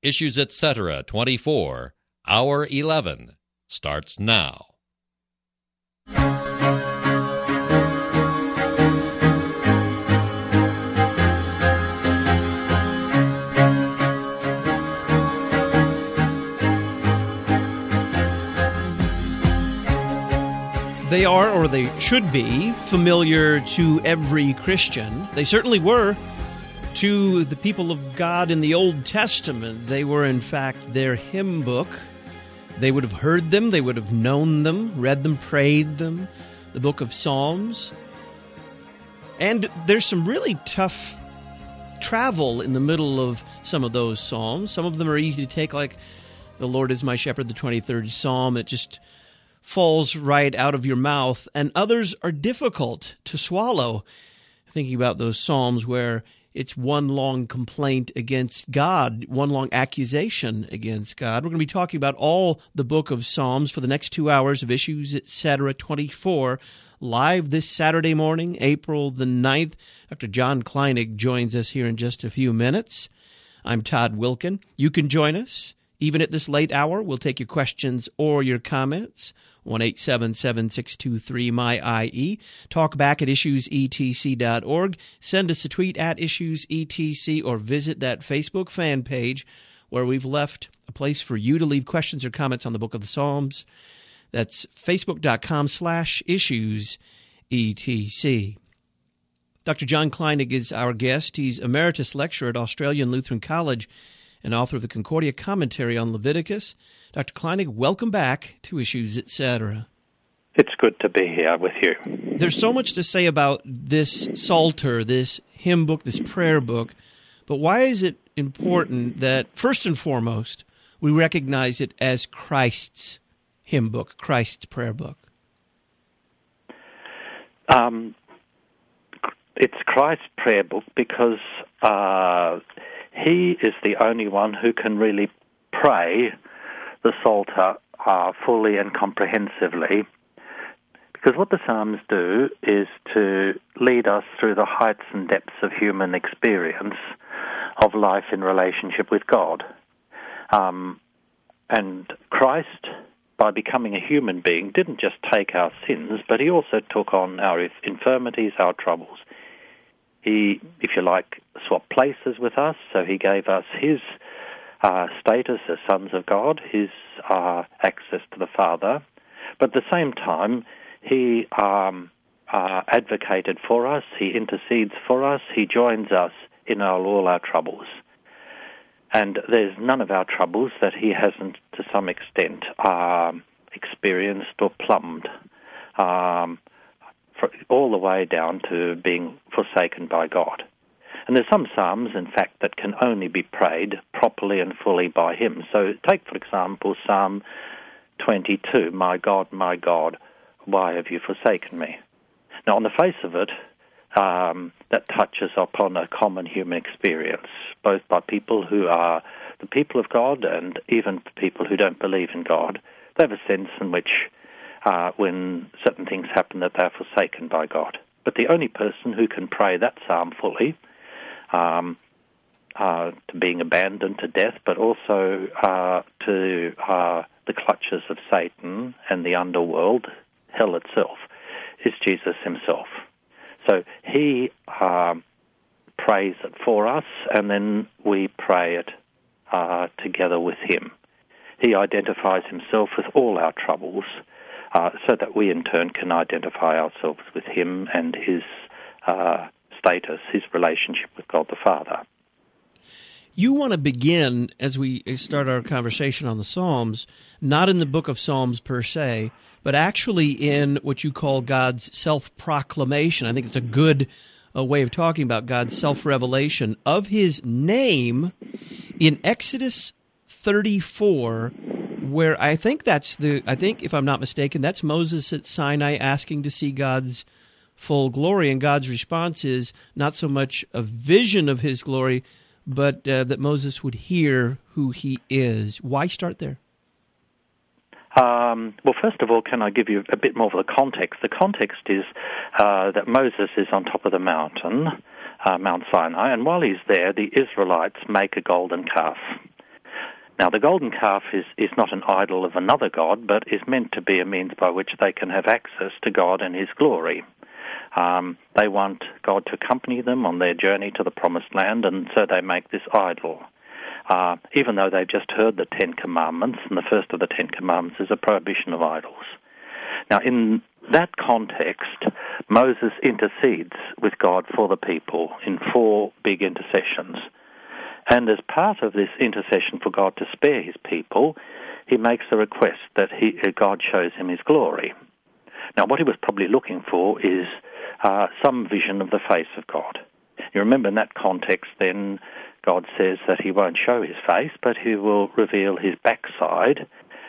Issues Etc. 24, Hour 11, starts now. They are, or they should be, familiar to every Christian. They certainly were to the people of God in the Old Testament. They were, in fact, their hymn book. They would have heard them, they would have known them, read them, prayed them, the book of Psalms. And there's some really tough travel in the middle of some of those psalms. Some of them are easy to take, like "The Lord is my shepherd," the 23rd Psalm. It just falls right out of your mouth, and others are difficult to swallow. Thinking about those Psalms where it's one long complaint against God, one long accusation against God. We're going to be talking about all the book of Psalms for the next 2 hours of Issues Etc. 24, live this Saturday morning, April the 9th. Dr. John Kleinig joins us here in just a few minutes. I'm Todd Wilkin. You can join us. Even at this late hour, we'll take your questions or your comments. 1-877-623-MY-IE. Talk back at issuesetc.org. Send us a tweet at issuesetc or visit that Facebook fan page where we've left a place for you to leave questions or comments on the Book of the Psalms. That's facebook.com/issuesetc. Dr. John Kleinig is our guest. He's emeritus lecturer at Australian Lutheran College and author of the Concordia Commentary on Leviticus. Dr. Kleinig, welcome back to Issues Etc. It's good to be here with you. There's so much to say about this Psalter, this hymn book, this prayer book, but why is it important that, first and foremost, we recognize it as Christ's hymn book, Christ's prayer book? It's Christ's prayer book because He is the only one who can really pray the Psalter fully and comprehensively, because what the Psalms do is to lead us through the heights and depths of human experience of life in relationship with God. And Christ, by becoming a human being, didn't just take our sins, but he also took on our infirmities, our troubles. He, if you like, swapped places with us, so he gave us his status as sons of God, his access to the Father, but at the same time, he advocated for us, he intercedes for us, he joins us in all our troubles. And there's none of our troubles that he hasn't, to some extent, experienced or plumbed, all the way down to being forsaken by God. And there's some psalms, in fact, that can only be prayed properly and fully by him. So take, for example, Psalm 22, my God, why have you forsaken me?" Now, on the face of it, that touches upon a common human experience, both by people who are the people of God and even people who don't believe in God. They have a sense in which, when certain things happen, that they're forsaken by God. But the only person who can pray that psalm fully, to being abandoned to death, but also to the clutches of Satan and the underworld, hell itself, is Jesus himself. So he prays it for us, and then we pray it together with him. He identifies himself with all our troubles, so that we in turn can identify ourselves with him and his status, his relationship with God the Father. You want to begin, as we start our conversation on the Psalms, not in the book of Psalms per se, but actually in what you call God's self-proclamation. I think it's a good way of talking about God's self-revelation of his name in Exodus 34, where I think if I'm not mistaken, that's Moses at Sinai asking to see God's full glory, and God's response is not so much a vision of his glory, but that Moses would hear who he is. Why start there? Well, first of all, can I give you a bit more of the context? The context is that Moses is on top of the mountain, Mount Sinai, and while he's there, the Israelites make a golden calf. Now, the golden calf is not an idol of another god, but is meant to be a means by which they can have access to God and His glory. They want God to accompany them on their journey to the promised land, and so they make this idol. Even though they've just heard the Ten Commandments, and the first of the Ten Commandments is a prohibition of idols. Now, in that context, Moses intercedes with God for the people in 4 big intercessions. And as part of this intercession for God to spare His people, he makes a request that God shows him His glory. Now, what he was probably looking for is some vision of the face of God. You remember in that context, then, God says that He won't show His face, but He will reveal His backside.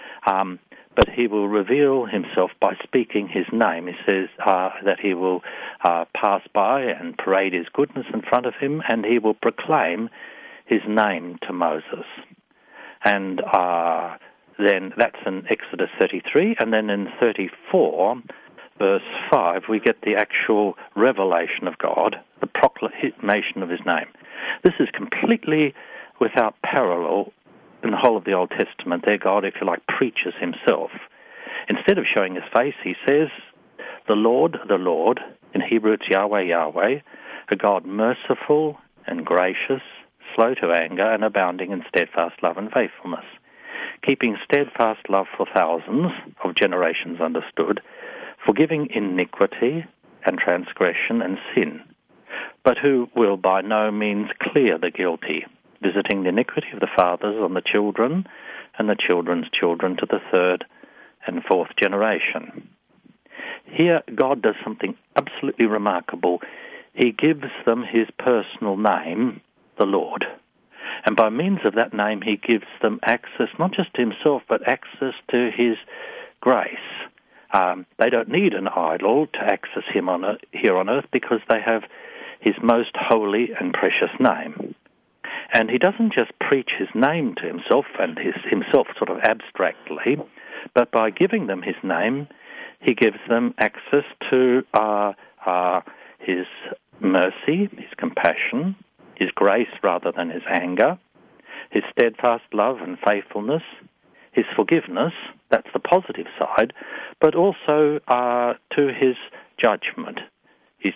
But He will reveal Himself by speaking His name. He says that He will pass by and parade His goodness in front of Him, and He will proclaim His name to Moses. And then that's in Exodus 33, and then in 34, verse 5, we get the actual revelation of God, the proclamation of His name. This is completely without parallel in the whole of the Old Testament. There God, if you like, preaches Himself. Instead of showing His face, He says, the Lord, in Hebrew it's Yahweh, Yahweh, a God merciful and gracious, slow to anger, and abounding in steadfast love and faithfulness, keeping steadfast love for thousands of generations understood, forgiving iniquity and transgression and sin, but who will by no means clear the guilty, visiting the iniquity of the fathers on the children and the children's children to the 3rd and 4th generation. Here, God does something absolutely remarkable. He gives them His personal name, the Lord. And by means of that name, He gives them access, not just to Himself, but access to His grace. They don't need an idol to access Him here on earth, because they have His most holy and precious name. And He doesn't just preach His name to Himself and Himself sort of abstractly, but by giving them His name, He gives them access to His mercy, His compassion, His grace rather than His anger, His steadfast love and faithfulness, His forgiveness, that's the positive side, but also to His judgment, His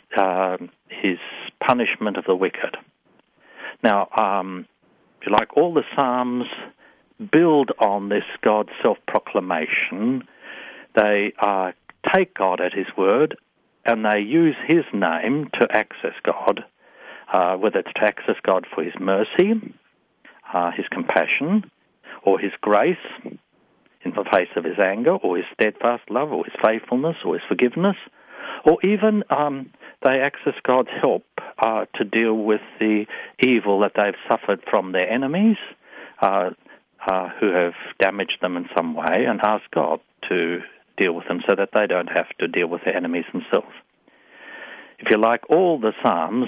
punishment of the wicked. Now, if you like, all the Psalms build on this God's self-proclamation. They take God at His word, and they use His name to access God, whether it's to access God for His mercy, His compassion, or His grace in the face of His anger, or His steadfast love, or His faithfulness, or His forgiveness, or even they access God's help to deal with the evil that they've suffered from their enemies who have damaged them in some way, and ask God to deal with them so that they don't have to deal with their enemies themselves. If you like, all the Psalms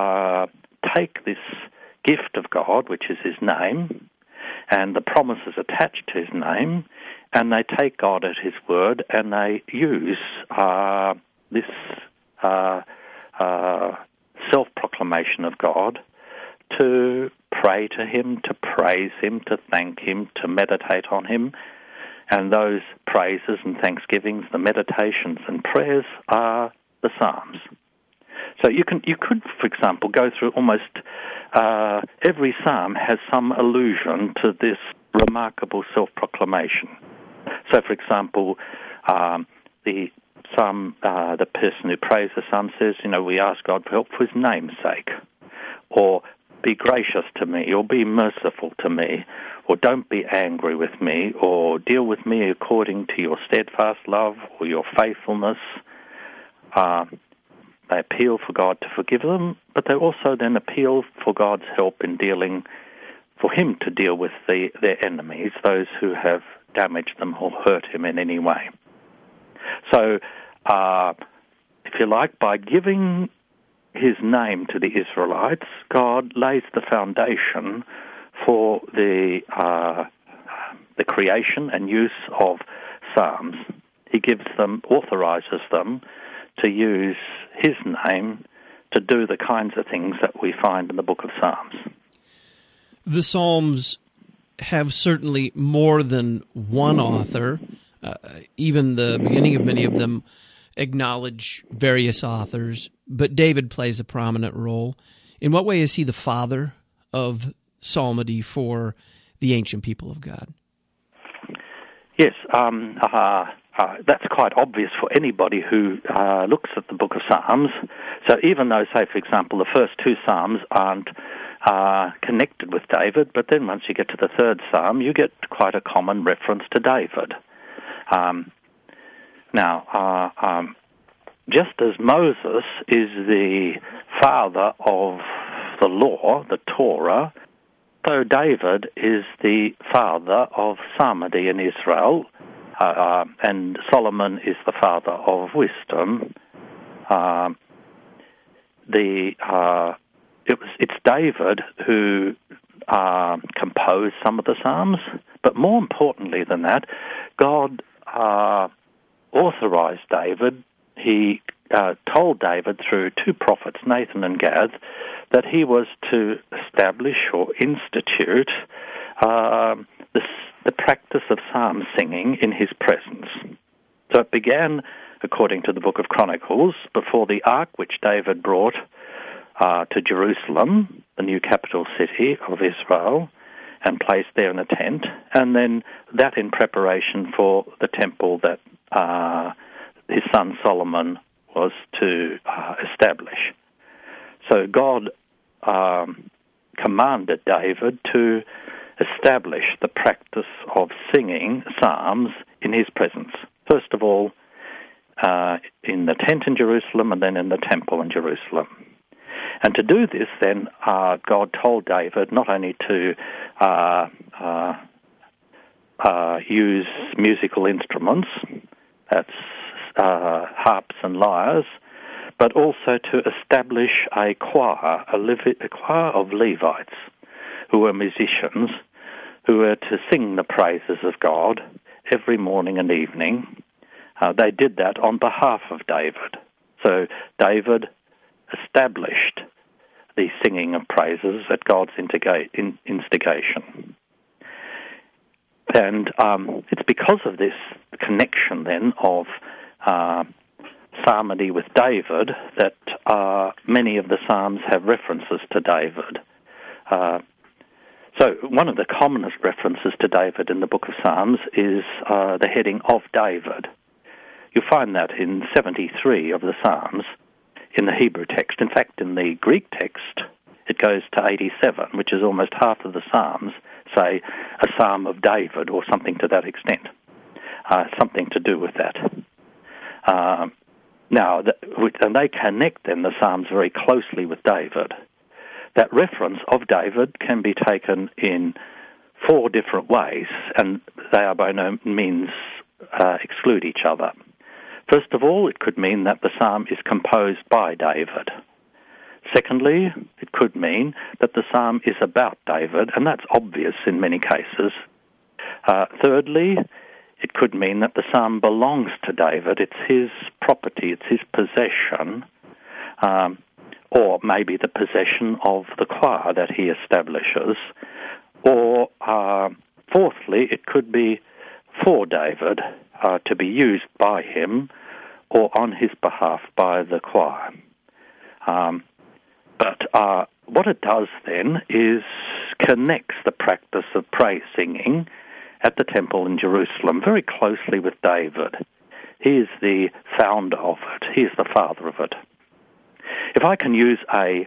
take this gift of God, which is His name, and the promises attached to His name, and they take God at His word, and they use this self-proclamation of God to pray to Him, to praise Him, to thank Him, to meditate on Him. And those praises and thanksgivings, the meditations and prayers, are the Psalms. So you could, for example, go through almost every Psalm has some allusion to this remarkable self-proclamation. So, for example, the person who prays the Psalm says, we ask God for help for His name's sake, or be gracious to me, or be merciful to me, or don't be angry with me, or deal with me according to your steadfast love or your faithfulness. They appeal for God to forgive them, but they also then appeal for God's help in for Him to deal with their enemies, those who have damaged them or hurt Him in any way. So, if you like, by giving His name to the Israelites, God lays the foundation for the creation and use of Psalms. He authorizes them to use His name to do the kinds of things that we find in the book of Psalms. The Psalms have certainly more than one author. Even the beginning of many of them acknowledge various authors, but David plays a prominent role. In what way is he the father of psalmody for the ancient people of God? Yes, that's quite obvious for anybody who looks at the book of Psalms. So even though, say, for example, the first two Psalms aren't connected with David, but then once you get to the third Psalm, you get quite a common reference to David. Just as Moses is the father of the law, the Torah, so David is the father of psalmody in Israel, and Solomon is the father of wisdom. It's David who composed some of the psalms, but more importantly than that, God authorized David. He told David through two prophets, Nathan and Gad, that he was to establish or institute the practice of psalm singing in his presence. So it began, according to the book of Chronicles, before the ark which David brought to Jerusalem, the new capital city of Israel, and placed there in a tent, and then that in preparation for the temple that his son Solomon was to establish. So God commanded David to establish the practice of singing psalms in his presence. First of all, in the tent in Jerusalem, and then in the temple in Jerusalem. And to do this, then, God told David not only to use musical instruments, that's harps and lyres, but also to establish a choir of Levites who were musicians, who were to sing the praises of God every morning and evening. They did that on behalf of David. So David established the singing of praises at God's instigation. And it's because of this connection, then, of psalmody with David that many of the psalms have references to David. So one of the commonest references to David in the book of Psalms is the heading of David. You find that in 73 of the Psalms in the Hebrew text. In fact, in the Greek text, it goes to 87, which is almost half of the Psalms, say, a Psalm of David or something to that extent, something to do with that. And they connect, then, the Psalms very closely with David. That reference of David can be taken in four different ways, and they are by no means exclude each other. First of all, it could mean that the psalm is composed by David. Secondly, it could mean that the psalm is about David, and that's obvious in many cases. Thirdly, it could mean that the psalm belongs to David. It's his property, it's his possession, or maybe the possession of the choir that he establishes. Or fourthly, it could be for David, to be used by him or on his behalf by the choir. But what it does then is connects the practice of praise singing at the temple in Jerusalem very closely with David. He is the founder of it. He is the father of it. If I can use a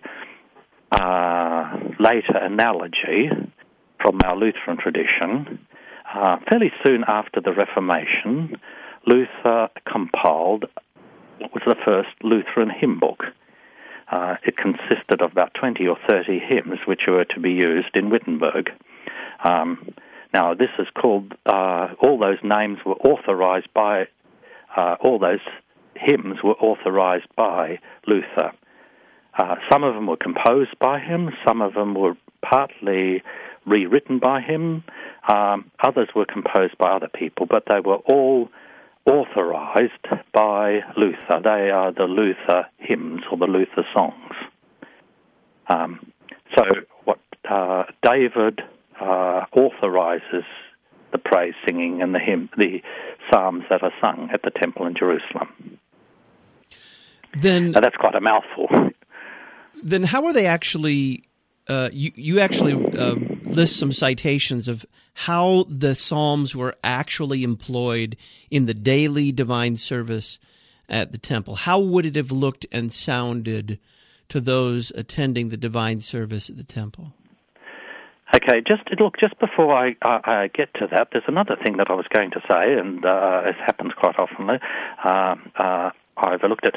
later analogy from our Lutheran tradition, fairly soon after the Reformation, Luther compiled what was the first Lutheran hymn book. It consisted of about 20 or 30 hymns which were to be used in Wittenberg. Now, this is called, all those names were authorized by, all those hymns were authorized by Luther. Some of them were composed by him, some of them were partly rewritten by him, others were composed by other people, but they were all authorized by Luther. They are the Luther hymns or the Luther songs. So what David authorizes the praise singing and the psalms that are sung at the temple in Jerusalem. Then now, that's quite a mouthful. Then how are they actually... You actually list some citations of how the psalms were actually employed in the daily divine service at the temple. How would it have looked and sounded to those attending the divine service at the temple? Okay, just before I get to that, there's another thing that I was going to say, and it happens quite often. I overlooked it.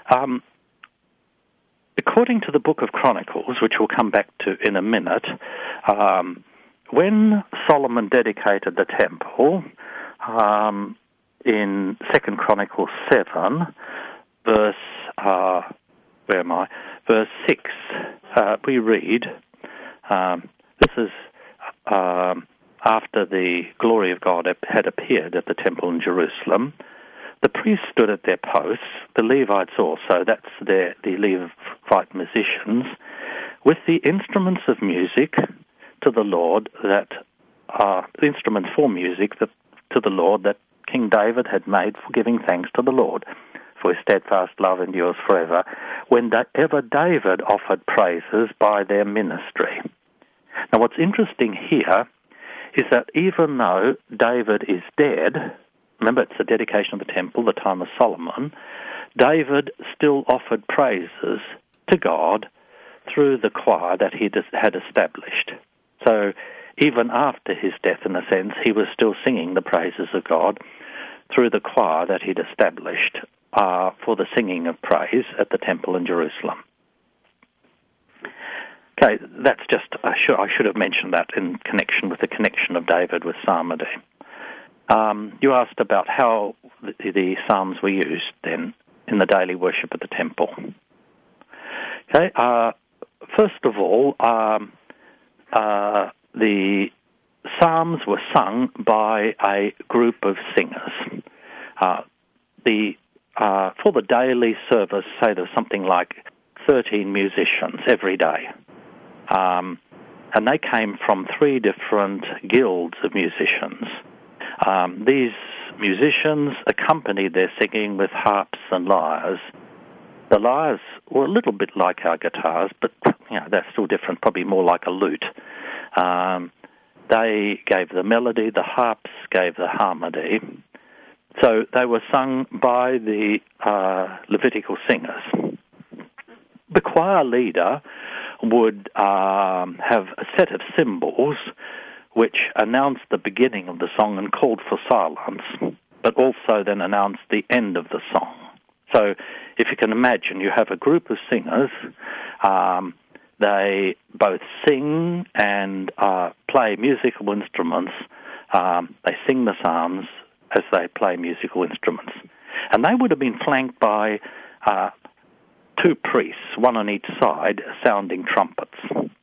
According to the Book of Chronicles, which we'll come back to in a minute, when Solomon dedicated the temple, in 2 Chronicles 7, verse 6, we read, this is after the glory of God had appeared at the temple in Jerusalem. The priests stood at their posts, the Levites also, that's the Levite musicians, with the instruments of music to the Lord instruments for music to the Lord that King David had made for giving thanks to the Lord, for his steadfast love endures forever, whenever David offered praises by their ministry. Now what's interesting here is that even though David is dead, remember, it's the dedication of the temple, the time of Solomon, David still offered praises to God through the choir that he had established. So even after his death, in a sense, he was still singing the praises of God through the choir that he'd established for the singing of praise at the temple in Jerusalem. Okay, that's just, I should have mentioned that in connection with the connection of David with psalmody. You asked about how the psalms were used then in the daily worship at the temple. Okay, first of all, the psalms were sung by a group of singers. For the daily service, say there's something like 13 musicians every day. And they came from 3 different guilds of musicians. These musicians accompanied their singing with harps and lyres. The lyres were a little bit like our guitars, but they're still different, probably more like a lute. They gave the melody, the harps gave the harmony. So they were sung by the Levitical singers. The choir leader would have a set of cymbals which announced the beginning of the song and called for silence, but also then announced the end of the song. So if you can imagine, you have a group of singers, they both sing and play musical instruments. They sing the psalms as they play musical instruments. And they would have been flanked by 2 priests, one on each side, sounding trumpets.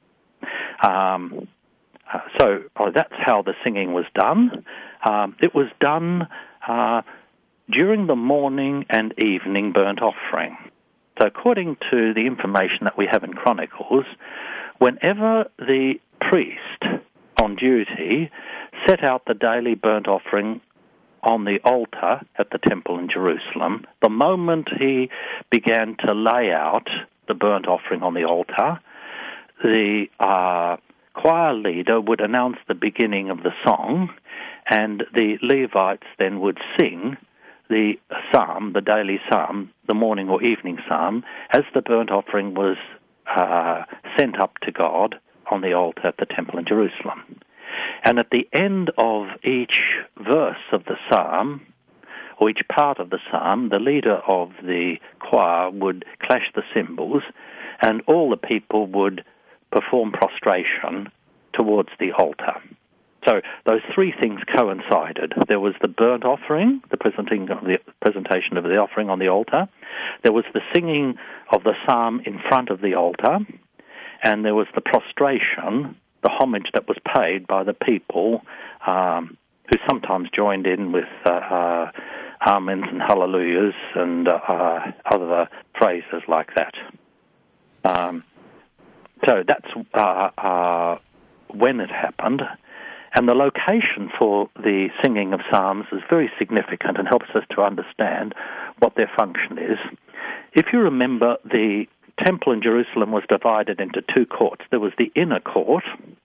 So that's how the singing was done. It was done during the morning and evening burnt offering. So according to the information that we have in Chronicles, whenever the priest on duty set out the daily burnt offering on the altar at the temple in Jerusalem, the moment he began to lay out the burnt offering on the altar, the choir leader would announce the beginning of the song, and the Levites then would sing the psalm, the daily psalm, the morning or evening psalm, as the burnt offering was sent up to God on the altar at the temple in Jerusalem. And at the end of each verse of the psalm, or each part of the psalm, the leader of the choir would clash the cymbals, and all the people would perform prostration towards the altar. So those 3 things coincided. There was the burnt offering, the presentation of the offering on the altar. There was the singing of the psalm in front of the altar. And there was the prostration, the homage that was paid by the people who sometimes joined in with amens and hallelujahs and other phrases like that. So that's when it happened. And the location for the singing of psalms is very significant and helps us to understand what their function is. If you remember, the temple in Jerusalem was divided into two courts. There was the inner court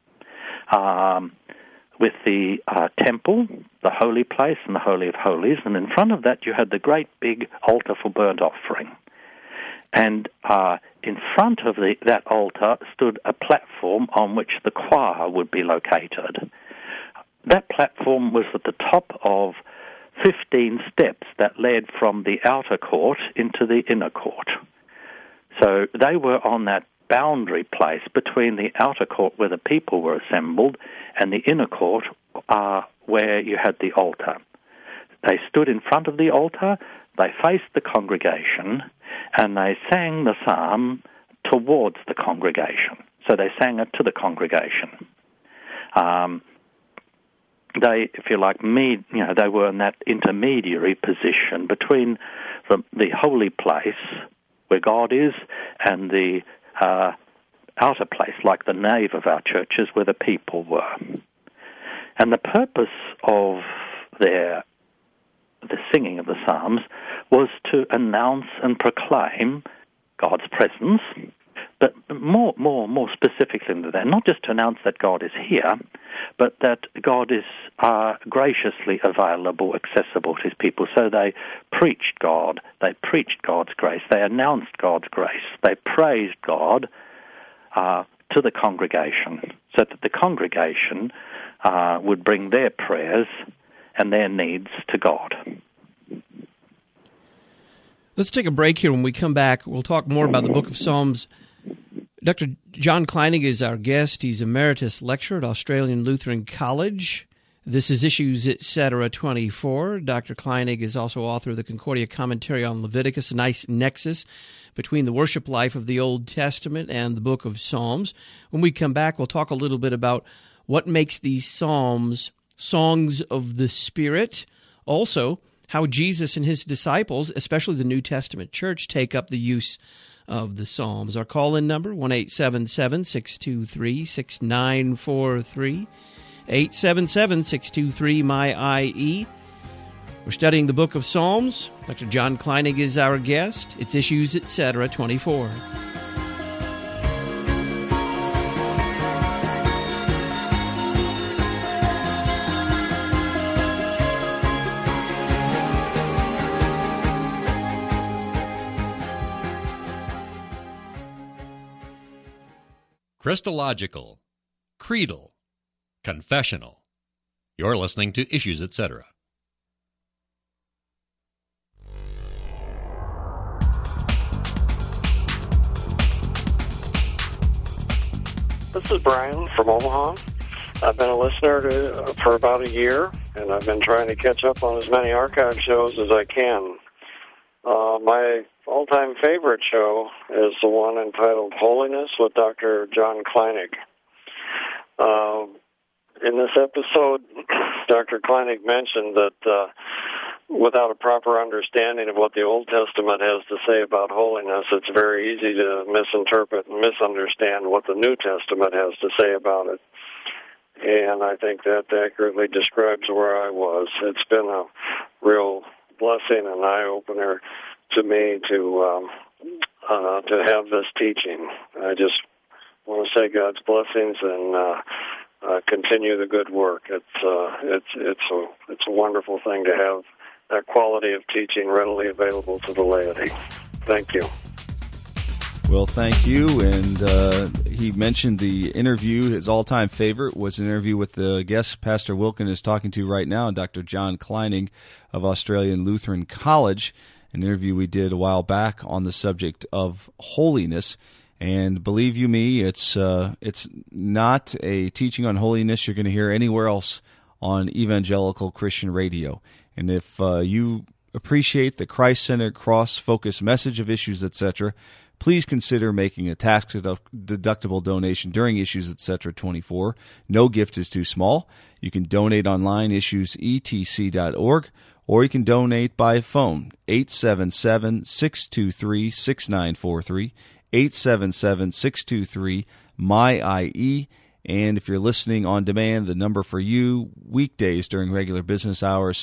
with the temple, the holy place, and the Holy of Holies. And in front of that, you had the great big altar for burnt offering. And in front of that altar stood a platform on which the choir would be located. That platform was at the top of 15 steps that led from the outer court into the inner court. So they were on that boundary place between the outer court where the people were assembled and the inner court where you had the altar. They stood in front of the altar, they faced the congregation, and they sang the psalm towards the congregation. So they sang it to the congregation. They, if you like, they were in that intermediary position between the holy place where God is and the outer place, like the nave of our churches, where the people were. And the purpose of the singing of the psalms was to announce and proclaim God's presence, but more specifically than that, not just to announce that God is here, but that God is graciously available, accessible to his people. So they preached God, they preached God's grace, they announced God's grace, they praised God to the congregation, so that the congregation would bring their prayers and their needs to God. Let's take a break here. When we come back, we'll talk more about the Book of Psalms. Dr. John Kleinig is our guest. He's Emeritus Lecturer at Australian Lutheran College. This is Issues Etc. 24. Dr. Kleinig is also author of the Concordia Commentary on Leviticus, a nice nexus between the worship life of the Old Testament and the Book of Psalms. When we come back, we'll talk a little bit about what makes these psalms songs of the Spirit. Also, how Jesus and his disciples, especially the New Testament church, take up the use of the Psalms. Our call-in number, 1-877-623-6943, 877-623-MY-IE. We're studying the Book of Psalms. Dr. John Kleinig is our guest. It's Issues Etc. 24. Christological, creedal, confessional. You're listening to Issues Etc. This is Brian from Omaha. I've been a listener for about a year, and I've been trying to catch up on as many archive shows as I can. My all-time favorite show is the one entitled Holiness with Dr. John Kleinig. In this episode, Dr. Kleinig mentioned that without a proper understanding of what the Old Testament has to say about holiness, it's very easy to misinterpret and misunderstand what the New Testament has to say about it. And I think that accurately describes where I was. It's been a real blessing and eye-opener to me to have this teaching. I just want to say God's blessings and continue the good work. It's a wonderful thing to have that quality of teaching readily available to the laity. Thank you. Well, thank you. And he mentioned the interview. His all-time favorite was an interview with the guest Pastor Wilken is talking to right now, Dr. John Kleinig of Australian Lutheran College, an interview we did a while back on the subject of holiness. And believe you me, it's not a teaching on holiness you're going to hear anywhere else on evangelical Christian radio. And if you appreciate the Christ-centered, cross-focused message of Issues, etc., please consider making a tax-deductible donation during Issues, etc. 24. No gift is too small. You can donate online, issuesetc.org, or you can donate by phone, 877-623-6943, 877-623-MY-IE, And if you're listening on demand, the number for you, weekdays during regular business hours,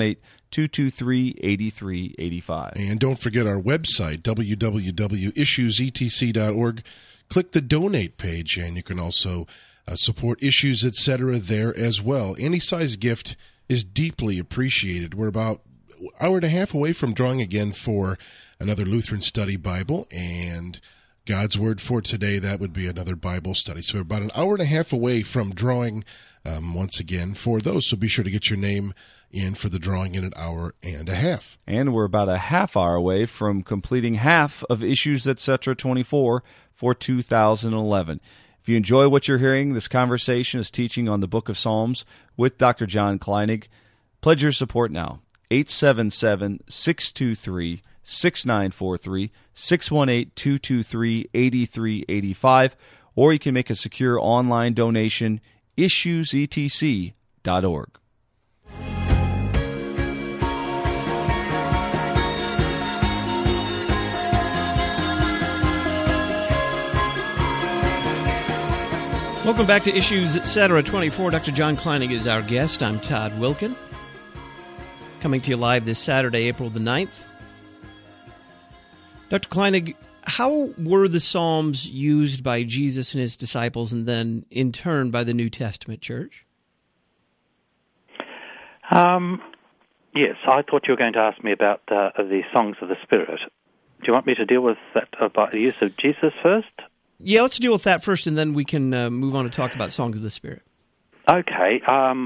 618-223-8385. And don't forget our website, www.issuesetc.org. Click the donate page, and you can also support Issues, etc. there as well. Any size gift is deeply appreciated. We're about an hour and a half away from drawing again for another Lutheran Study Bible, and God's Word for today, that would be another Bible study. So we're about an hour and a half away from drawing once again for those. So be sure to get your name in for the drawing in an hour and a half. And we're about a half hour away from completing half of Issues, etc. 24 for 2011. If you enjoy what you're hearing, this conversation is teaching on the Book of Psalms with Dr. John Kleinig. Pledge your support now. 877-623-6943, 618-223-8385, or you can make a secure online donation, issuesetc.org. Welcome back to Issues, etc. 24. Dr. John Kleinig is our guest. I'm Todd Wilkin, coming to you live this Saturday, April the 9th. Dr. Kleinig, how were the Psalms used by Jesus and his disciples and then, in turn, by the New Testament church? Yes, I thought you were going to ask me about the songs of the Spirit. Do you want me to deal with that about the use of Jesus first? Yeah, let's deal with that first, and then we can move on to talk about songs of the Spirit. Okay.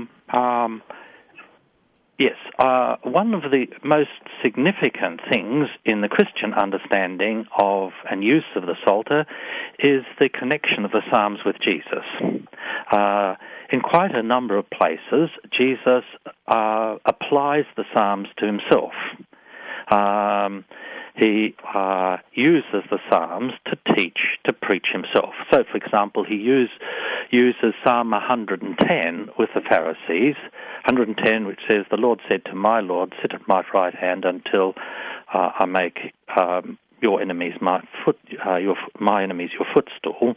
Yes, one of the most significant things in the Christian understanding of and use of the Psalter is the connection of the Psalms with Jesus. In quite a number of places, Jesus applies the Psalms to himself. He uses the Psalms to teach, to preach himself. So, for example, he uses Psalm 110 with the Pharisees, 110 which says, "The Lord said to my Lord, sit at my right hand until I make your enemies my enemies your footstool."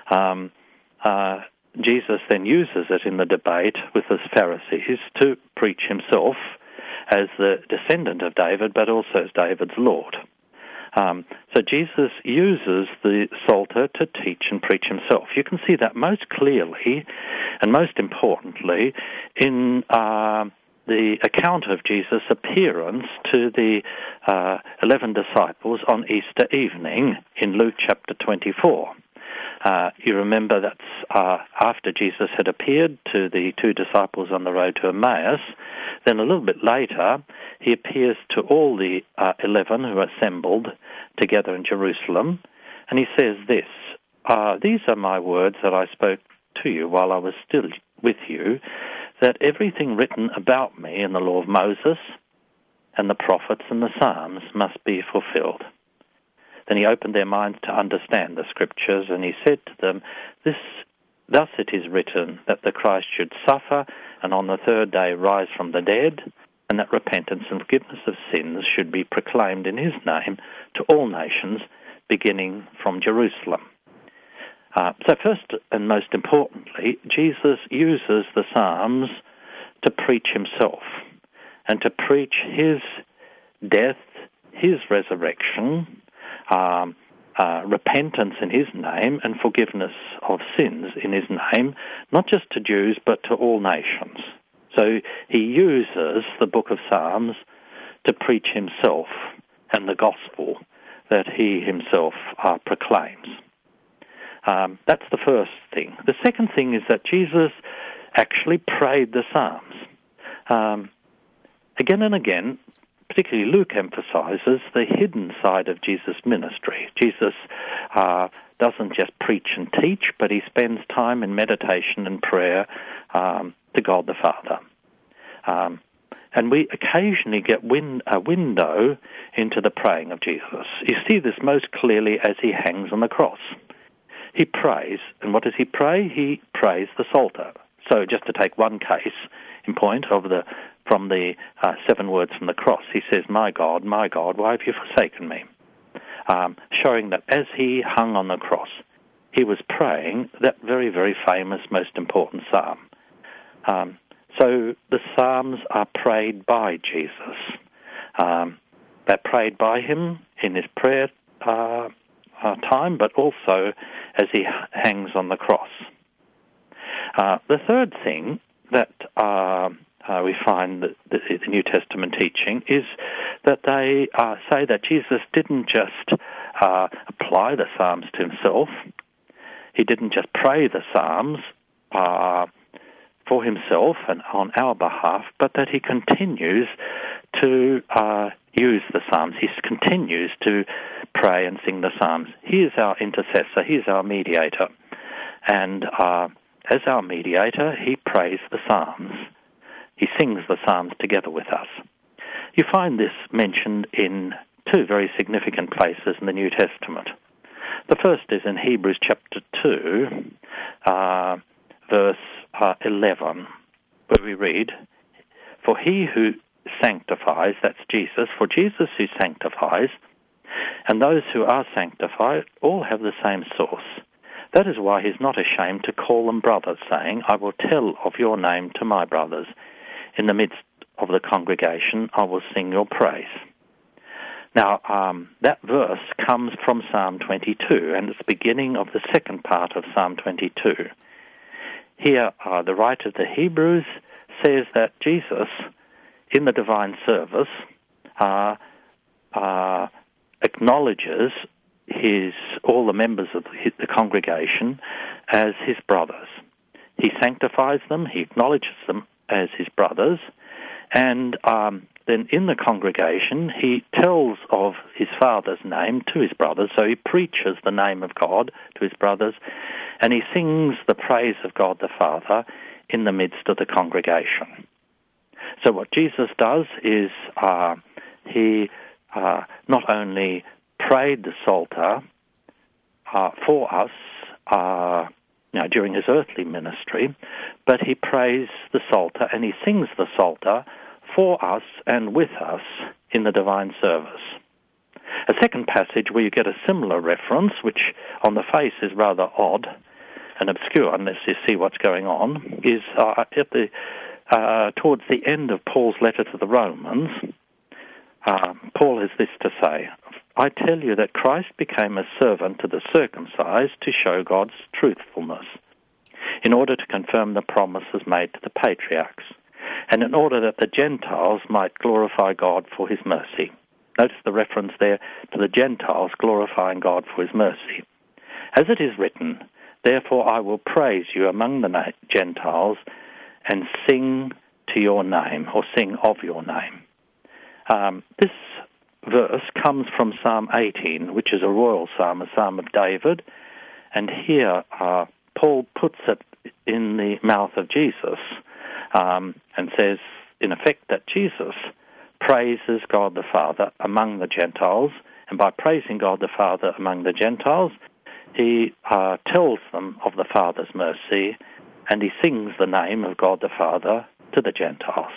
Jesus then uses it in the debate with the Pharisees to preach himself as the descendant of David, but also as David's Lord. So Jesus uses the Psalter to teach and preach himself. You can see that most clearly and most importantly in the account of Jesus' appearance to the 11 disciples on Easter evening in Luke chapter 24. You remember that's after Jesus had appeared to the 2 disciples on the road to Emmaus. Then a little bit later, he appears to all the 11 who are assembled together in Jerusalem, and he says this, "These are my words that I spoke to you while I was still with you, that everything written about me in the law of Moses and the prophets and the Psalms must be fulfilled." Then he opened their minds to understand the Scriptures, and he said to them, Thus it is written that the Christ should suffer and on the third day rise from the dead, and that repentance and forgiveness of sins should be proclaimed in his name to all nations, beginning from Jerusalem." So first and most importantly, Jesus uses the Psalms to preach himself and to preach his death, his resurrection, repentance in his name and forgiveness of sins in his name, not just to Jews but to all nations. So he uses the book of Psalms to preach himself and the gospel that he himself proclaims. That's the first thing. The second thing is that Jesus actually prayed the Psalms. Again and again, particularly Luke emphasizes the hidden side of Jesus' ministry. Jesus doesn't just preach and teach, but he spends time in meditation and prayer to God the Father. And we occasionally get a window into the praying of Jesus. You see this most clearly as he hangs on the cross. He prays, and what does he pray? He prays the Psalter. So just to take one case in point from the 7 words from the cross, he says, my God, why have you forsaken me?" Showing that as he hung on the cross, he was praying that very, very famous, most important psalm. So the psalms are prayed by Jesus. They're prayed by him in his prayer time, but also as he hangs on the cross. The third thing that we find that the New Testament teaching is that they say that Jesus didn't just apply the Psalms to himself. He didn't just pray the Psalms for himself and on our behalf, but that he continues to use the Psalms. He continues to pray and sing the Psalms. He is our intercessor. He is our mediator. And as our mediator, he prays the Psalms. He sings the Psalms together with us. You find this mentioned in two very significant places in the New Testament. The first is in Hebrews chapter 2, verse 11, where we read, "For he who sanctifies," that's Jesus, "for Jesus who sanctifies, and those who are sanctified all have the same source. That is why he's not ashamed to call them brothers, saying, I will tell of your name to my brothers. In the midst of the congregation, I will sing your praise." Now, that verse comes from Psalm 22, and it's the beginning of the second part of Psalm 22. Here, the writer of the Hebrews says that Jesus, in the divine service, acknowledges all the members of the congregation as his brothers. He sanctifies them, he acknowledges them as his brothers, and then in the congregation he tells of his Father's name to his brothers, so he preaches the name of God to his brothers, and he sings the praise of God the Father in the midst of the congregation. So what Jesus does is he not only prayed the Psalter for us during his earthly ministry, but he prays the Psalter and he sings the Psalter for us and with us in the divine service. A second passage where you get a similar reference, which on the face is rather odd and obscure unless you see what's going on, is towards the end of Paul's letter to the Romans. Paul has this to say, "I tell you that Christ became a servant to the circumcised to show God's truthfulness, in order to confirm the promises made to the patriarchs, and in order that the Gentiles might glorify God for his mercy." Notice the reference there to the Gentiles glorifying God for his mercy. "As it is written, therefore I will praise you among the Gentiles and sing to your name," or sing of your name. This verse comes from Psalm 18, which is a royal psalm, a psalm of David, and here Paul puts it in the mouth of Jesus and says, in effect, that Jesus praises God the Father among the Gentiles, and by praising God the Father among the Gentiles, he tells them of the Father's mercy, and he sings the name of God the Father to the Gentiles.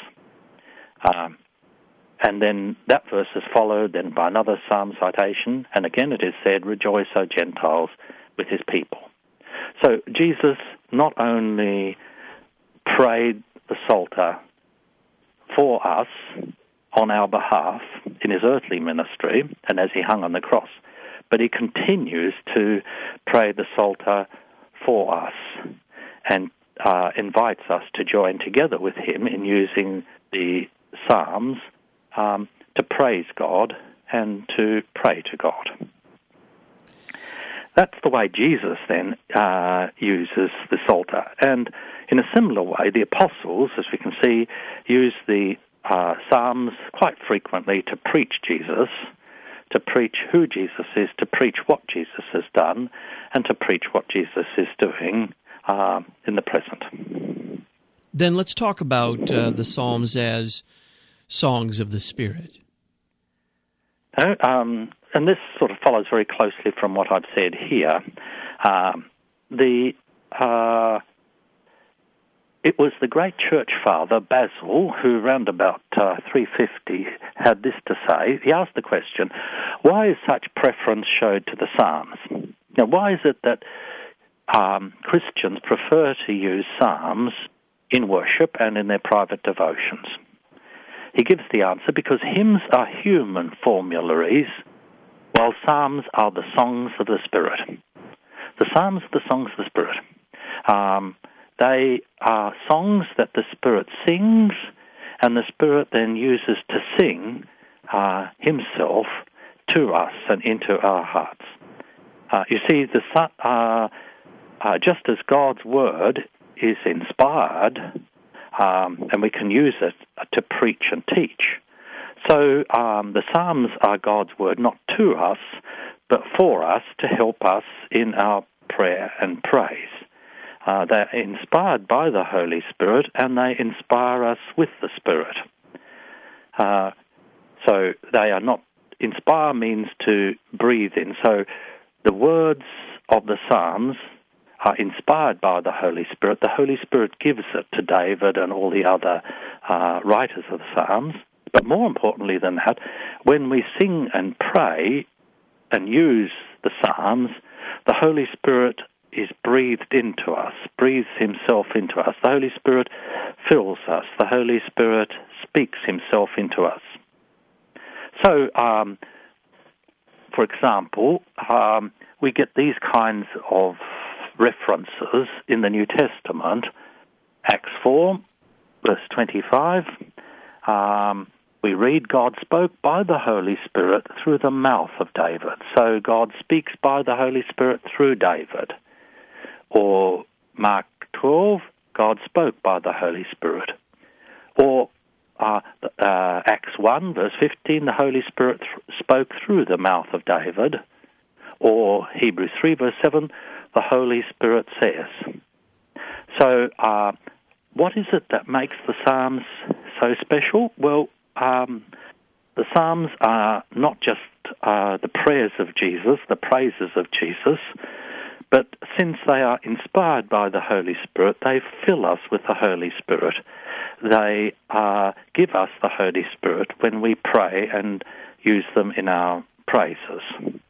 And then that verse is followed then by another psalm citation, and again it is said, "Rejoice, O Gentiles, with his people." So Jesus not only prayed the Psalter for us on our behalf in his earthly ministry and as he hung on the cross, but he continues to pray the Psalter for us and invites us to join together with him in using the Psalms to praise God and to pray to God. That's the way Jesus then uses the Psalter. And in a similar way, the apostles, as we can see, use the Psalms quite frequently to preach Jesus, to preach who Jesus is, to preach what Jesus has done, and to preach what Jesus is doing in the present. Then let's talk about the Psalms as songs of the Spirit. And this sort of follows very closely from what I've said here. It was the great church father, Basil, who around about 350 had this to say. He asked the question, why is such preference showed to the Psalms? Now, why is it that Christians prefer to use psalms in worship and in their private devotions. He gives the answer because hymns are human formularies, while psalms are the songs of the Spirit. The psalms are the songs of the Spirit. They are songs that the Spirit sings, and the Spirit then uses to sing himself to us and into our hearts. You see, just as God's Word is inspired, and we can use it to preach and teach, so the Psalms are God's Word, not to us, but for us, to help us in our prayer and praise. They're inspired by the Holy Spirit, and they inspire us with the Spirit. So they are not... Inspire means to breathe in. So the words of the Psalms are inspired by the Holy Spirit. The Holy Spirit gives it to David and all the other writers of the Psalms. But more importantly than that, when we sing and pray and use the Psalms, the Holy Spirit is breathed into us, breathes himself into us. The Holy Spirit fills us. The Holy Spirit speaks himself into us. So, for example, we get these kinds of references in the New Testament. Acts 4, verse 25, we read, God spoke by the Holy Spirit through the mouth of David. So God speaks by the Holy Spirit through David. Or Mark 12, God spoke by the Holy Spirit. Or Acts 1, verse 15, the Holy Spirit spoke through the mouth of David. Or Hebrews 3, verse 7, the Holy Spirit says. So what is it that makes the Psalms so special? Well, the Psalms are not just the prayers of Jesus, the praises of Jesus, but since they are inspired by the Holy Spirit, they fill us with the Holy Spirit. They give us the Holy Spirit when we pray and use them in our praises.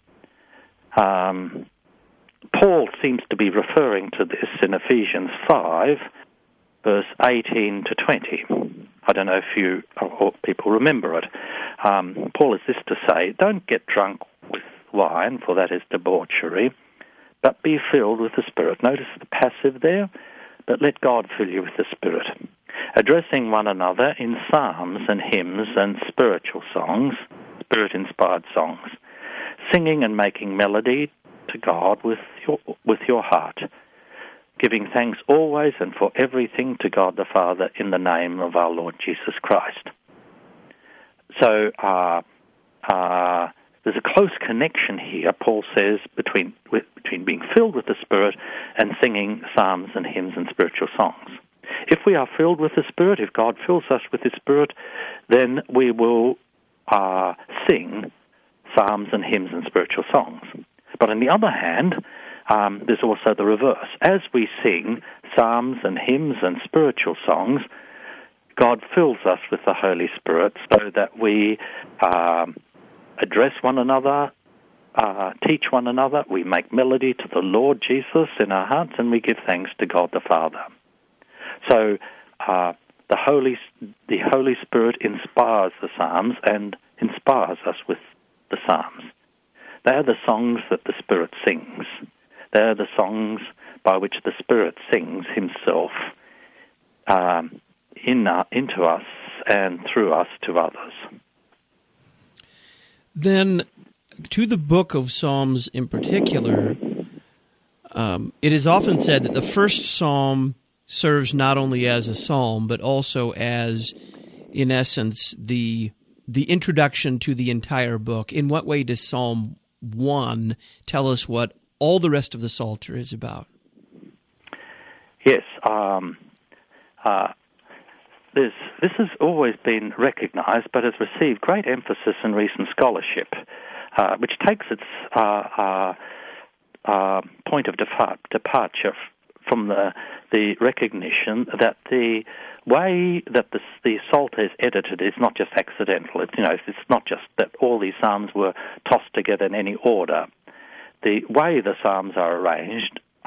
Paul seems to be referring to this in Ephesians 5, verse 18 to 20. I don't know if you or people remember it. Paul has this to say, don't get drunk with wine, for that is debauchery, but be filled with the Spirit. Notice the passive there, but let God fill you with the Spirit. Addressing one another in psalms and hymns and spiritual songs, Spirit-inspired songs, singing and making melody to God with your heart, giving thanks always and for everything to God the Father in the name of our Lord Jesus Christ. So there's a close connection here, Paul says, between being filled with the Spirit and singing psalms and hymns and spiritual songs. If we are filled with the Spirit, if God fills us with His Spirit, then we will sing psalms and hymns and spiritual songs. But on the other hand, there's also the reverse. As we sing psalms and hymns and spiritual songs, God fills us with the Holy Spirit so that we address one another, teach one another, we make melody to the Lord Jesus in our hearts, and we give thanks to God the Father. So the Holy Spirit inspires the Psalms and inspires us with the Psalms. They are the songs that the Spirit sings. They are the songs by which the Spirit sings Himself into us and through us to others. Then, to the book of Psalms in particular, it is often said that the first psalm serves not only as a psalm, but also as, in essence, the introduction to the entire book. In what way does Psalm 1 tell us what all the rest of the Psalter is about? Yes, this has always been recognized, but has received great emphasis in recent scholarship, which takes its point of departure from the recognition that the way that the Psalter is edited is not just accidental. It's not just that all these psalms were tossed together in any order. The way the psalms are arranged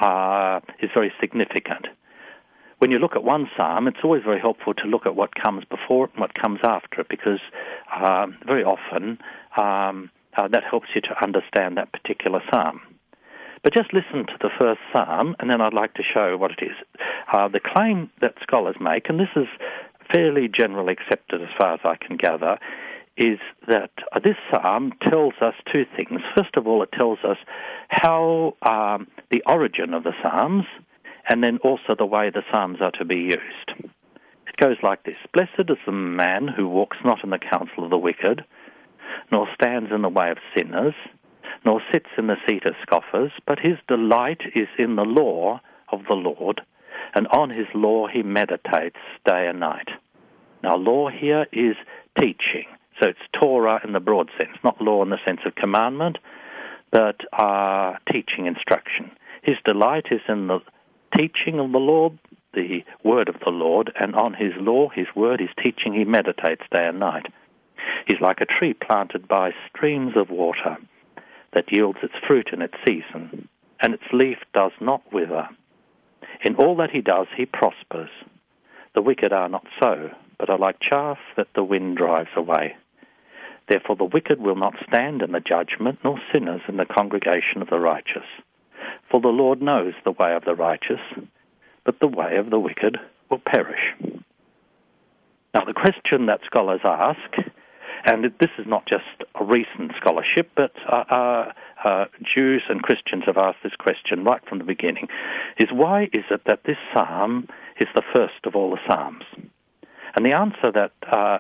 is very significant. When you look at one psalm, it's always very helpful to look at what comes before it and what comes after it, because very often that helps you to understand that particular psalm. But just listen to the first psalm, and then I'd like to show what it is. The claim that scholars make, and this is fairly generally accepted as far as I can gather, is that this psalm tells us two things. First of all, it tells us how the origin of the psalms, and then also the way the psalms are to be used. It goes like this: "Blessed is the man who walks not in the counsel of the wicked, nor stands in the way of sinners, nor sits in the seat of scoffers, but his delight is in the law of the Lord, and on his law he meditates day and night." Now, law here is teaching. So it's Torah in the broad sense, not law in the sense of commandment, but teaching, instruction. His delight is in the teaching of the Lord, the word of the Lord, and on his law, his word, his teaching, he meditates day and night. He's like a tree planted by streams of water that yields its fruit in its season, and its leaf does not wither. In all that he does, he prospers. The wicked are not so, but are like chaff that the wind drives away. Therefore the wicked will not stand in the judgment, nor sinners in the congregation of the righteous. For the Lord knows the way of the righteous, but the way of the wicked will perish. Now, the question that scholars ask, and this is not just a recent scholarship, but Jews and Christians have asked this question right from the beginning, is why is it that this psalm is the first of all the psalms? And the answer that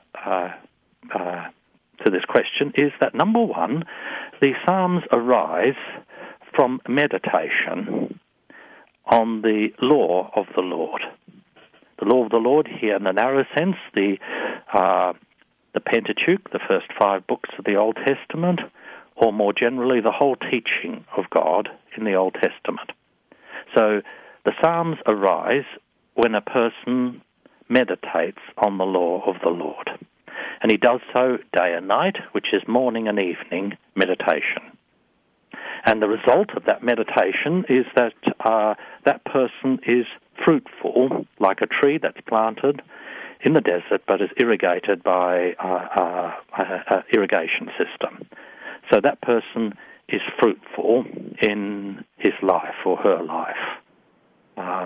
to this question is that, number one, the psalms arise from meditation on the law of the Lord. The law of the Lord here, in the narrow sense, the Pentateuch, the first 5 books of the Old Testament, or more generally, the whole teaching of God in the Old Testament. So the Psalms arise when a person meditates on the law of the Lord. And he does so day and night, which is morning and evening meditation. And the result of that meditation is that that person is fruitful, like a tree that's planted in the desert but is irrigated by an irrigation system. So that person is fruitful in his life or her life.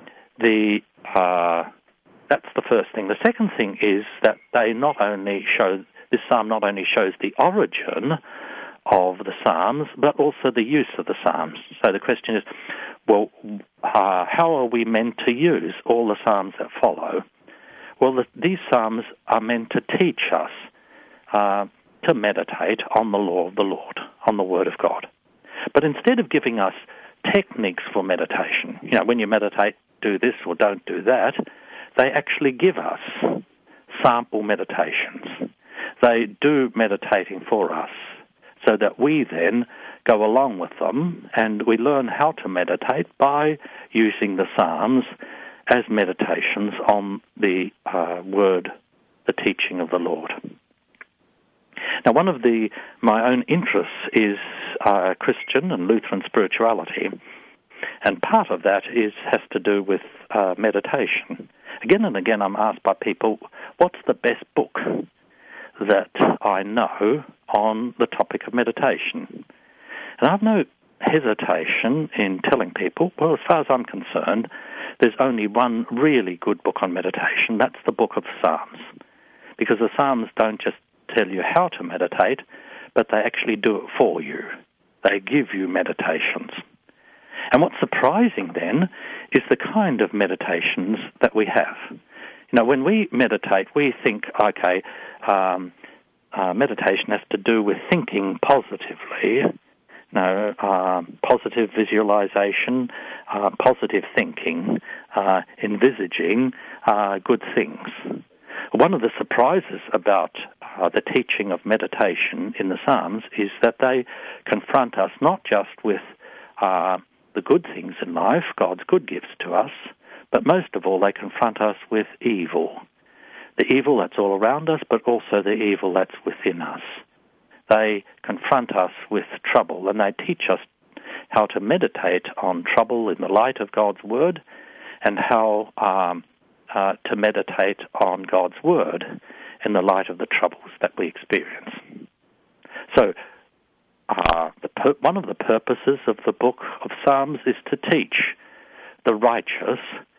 That's the first thing. The second thing is that this psalm not only shows the origin of the psalms, but also the use of the psalms. So the question is, well, how are we meant to use all the psalms that follow? Well, these psalms are meant to teach us to meditate on the law of the Lord, on the Word of God. But instead of giving us techniques for meditation, when you meditate, do this or don't do that, they actually give us sample meditations. They do meditating for us so that we then go along with them and we learn how to meditate by using the Psalms as meditations on the Word, the teaching of the Lord. Now, one of my own interests is Christian and Lutheran spirituality, and part of that has to do with meditation. Again and again I'm asked by people, what's the best book that I know on the topic of meditation? And I've no hesitation in telling people, well, as far as I'm concerned, there's only one really good book on meditation. That's the book of Psalms. Because the Psalms don't just tell you how to meditate, but they actually do it for you. They give you meditations. And what's surprising then is the kind of meditations that we have. When we meditate, we think, okay, meditation has to do with thinking positively, positive visualization, positive thinking, envisaging good things. One of the surprises about the teaching of meditation in the Psalms is that they confront us not just with the good things in life, God's good gifts to us, but most of all they confront us with evil. The evil that's all around us, but also the evil that's within us. They confront us with trouble, and they teach us how to meditate on trouble in the light of God's Word, and how to meditate on God's Word in the light of the troubles that we experience. So, one of the purposes of the book of Psalms is to teach the righteous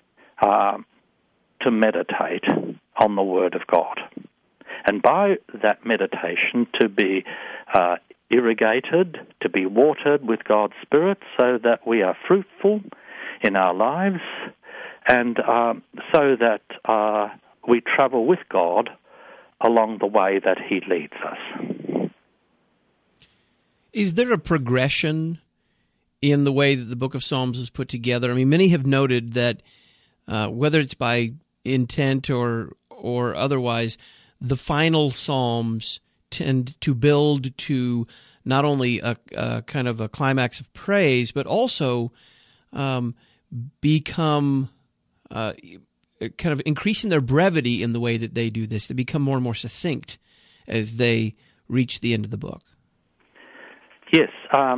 to meditate on the Word of God. And by that meditation to be irrigated, to be watered with God's Spirit so that we are fruitful in our lives, and so that we travel with God along the way that He leads us. Is there a progression in the way that the Book of Psalms is put together? I mean, many have noted that whether it's by intent or otherwise, the final Psalms tend to build to not only a kind of a climax of praise, but also become kind of increasing their brevity in the way that they do this. They become more and more succinct as they reach the end of the book. Yes.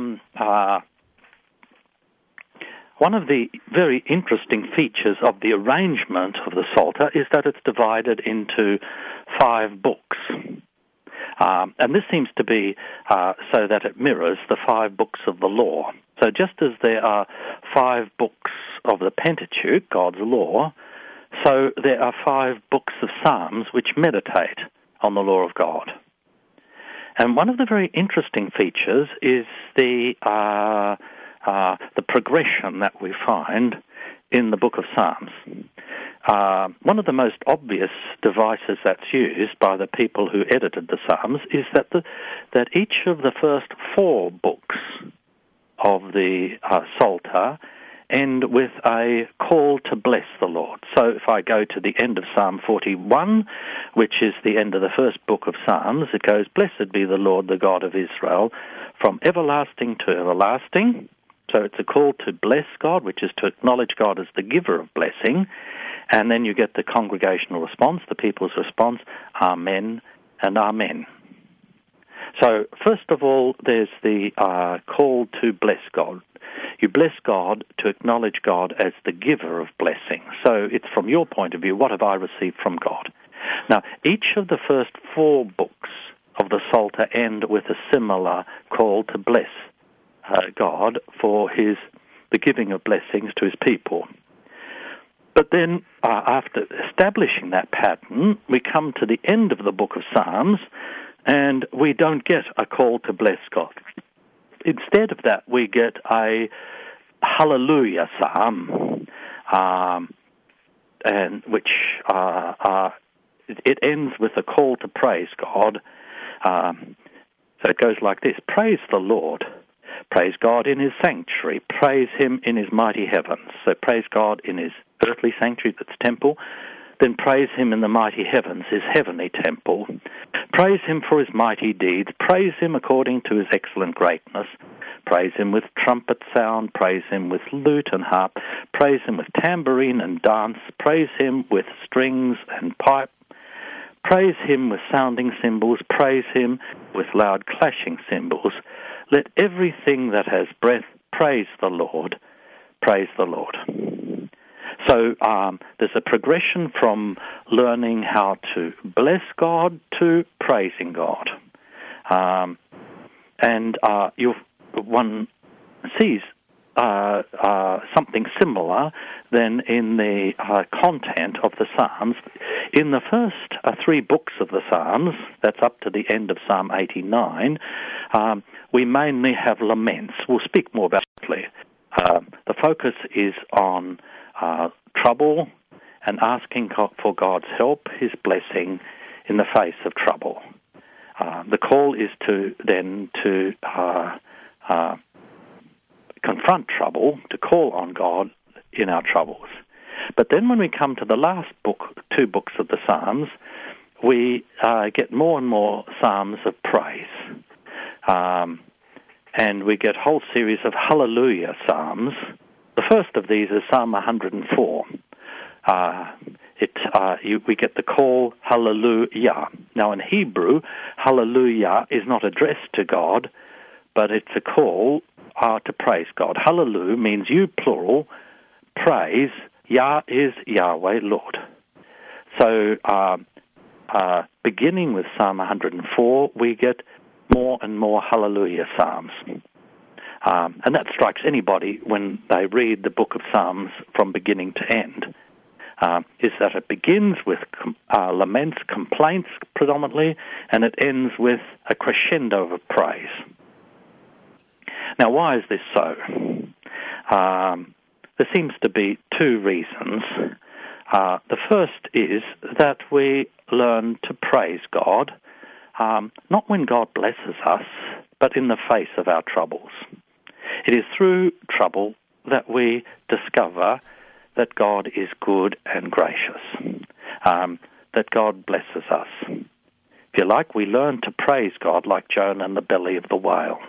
One of the very interesting features of the arrangement of the Psalter is that it's divided into 5 books. And this seems to be so that it mirrors the 5 books of the law. So just as there are 5 books of the Pentateuch, God's law, so there are 5 books of Psalms which meditate on the law of God. And one of the very interesting features is the progression that we find in the book of Psalms. One of the most obvious devices that's used by the people who edited the Psalms is that each of the first 4 books of the Psalter end with a call to bless the Lord. So if I go to the end of Psalm 41, which is the end of the first book of Psalms, it goes, "Blessed be the Lord, the God of Israel, from everlasting to everlasting." So it's a call to bless God, which is to acknowledge God as the giver of blessing. And then you get the congregational response, the people's response, Amen and Amen. So first of all, there's the call to bless God. You bless God to acknowledge God as the giver of blessing. So it's from your point of view, what have I received from God? Now, each of the first 4 books of the Psalter end with a similar call to bless God for the giving of blessings to His people. But then, after establishing that pattern, we come to the end of the book of Psalms, and we don't get a call to bless God. Instead of that, we get a hallelujah psalm, and which it ends with a call to praise God. So it goes like this: Praise the Lord. Praise God in His sanctuary. Praise Him in His mighty heavens. So praise God in His earthly sanctuary, that's temple. Then praise Him in the mighty heavens, His heavenly temple. Praise Him for His mighty deeds. Praise Him according to His excellent greatness. Praise Him with trumpet sound. Praise Him with lute and harp. Praise Him with tambourine and dance. Praise Him with strings and pipe. Praise Him with sounding cymbals. Praise Him with loud clashing cymbals. Let everything that has breath praise the Lord. Praise the Lord. So there's a progression from learning how to bless God to praising God. And one sees something similar then in the content of the Psalms. In the first 3 books of the Psalms, that's up to the end of Psalm 89, we mainly have laments. We'll speak more about it later. The focus is on trouble and asking for God's help, His blessing in the face of trouble. The call is to confront trouble, to call on God in our troubles. But then when we come to the last 2 books of the Psalms, we get more and more psalms of praise. And we get a whole series of hallelujah psalms. The first of these is Psalm 104. We get the call, hallelujah. Now in Hebrew, hallelujah is not addressed to God, but it's a call are to praise God. Hallelujah means you, plural, praise, Yah is Yahweh, Lord. So beginning with Psalm 104, we get more and more hallelujah psalms. And that strikes anybody when they read the book of Psalms from beginning to end, is that it begins with laments, complaints predominantly, and it ends with a crescendo of praise. Now, why is this so? There seems to be two reasons. The first is that we learn to praise God, not when God blesses us, but in the face of our troubles. It is through trouble that we discover that God is good and gracious, that God blesses us. If you like, we learn to praise God like Jonah in the belly of the whale.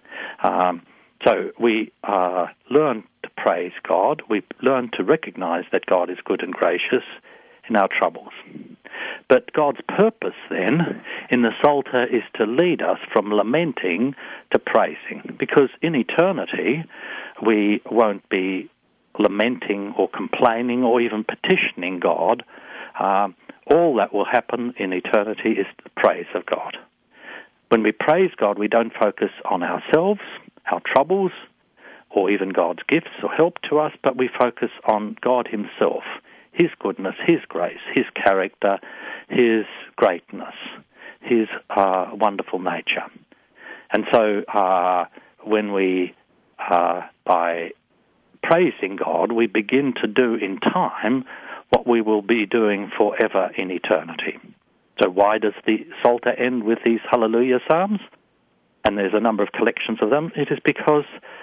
So we learn to praise God. We learn to recognize that God is good and gracious in our troubles. But God's purpose then in the Psalter is to lead us from lamenting to praising, because in eternity we won't be lamenting or complaining or even petitioning God. All that will happen in eternity is the praise of God. When we praise God, we don't focus on ourselves, our troubles, or even God's gifts or help to us, but we focus on God himself, his goodness, his grace, his character, his greatness, his wonderful nature. And so when we, by praising God, we begin to do in time what we will be doing forever in eternity. So why does the Psalter end with these Hallelujah Psalms? And there's a number of collections of them. It is because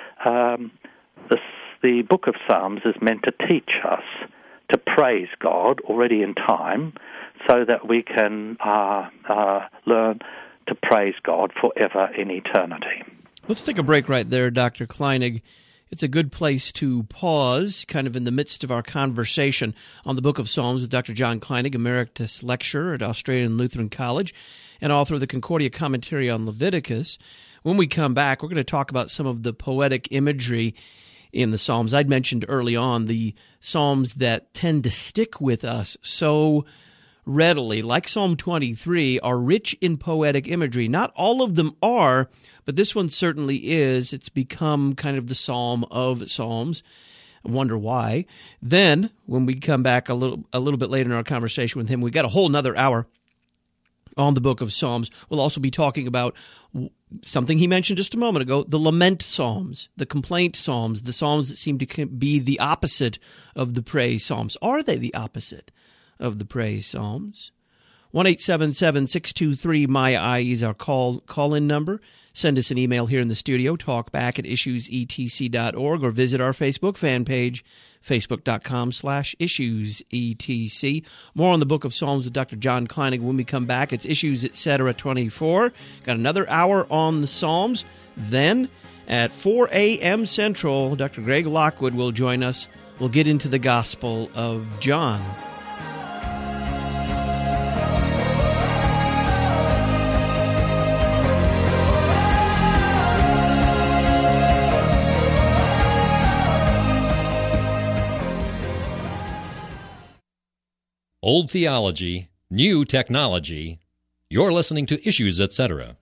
the book of Psalms is meant to teach us to praise God already in time so that we can learn to praise God forever in eternity. Let's take a break right there, Dr. Kleinig. It's a good place to pause, kind of in the midst of our conversation on the Book of Psalms with Dr. John Kleinig, Emeritus Lecturer at Australian Lutheran College and author of the Concordia Commentary on Leviticus. When we come back, we're going to talk about some of the poetic imagery in the Psalms. I'd mentioned early on the Psalms that tend to stick with us so readily, like Psalm 23, are rich in poetic imagery. Not all of them are, but this one certainly is. It's become kind of the Psalm of Psalms. I wonder why. Then, when we come back a little bit later in our conversation with him, we got a whole another hour on the Book of Psalms. We'll also be talking about something he mentioned just a moment ago, the lament psalms, the complaint psalms, the psalms that seem to be the opposite of the praise psalms. Are they the opposite of the praise psalms? 1-877-623-MY-I is our call-in number. Send us an email here in the studio, talkback@issuesetc.org, or visit our Facebook fan page, facebook.com/issuesetc. More on the Book of Psalms with Dr. John Kleinig when we come back. It's Issues Etc. 24. Got another hour on the Psalms. Then at 4 a.m. Central, Dr. Greg Lockwood will join us. We'll get into the Gospel of John. Old theology, new technology. You're listening to Issues Etc.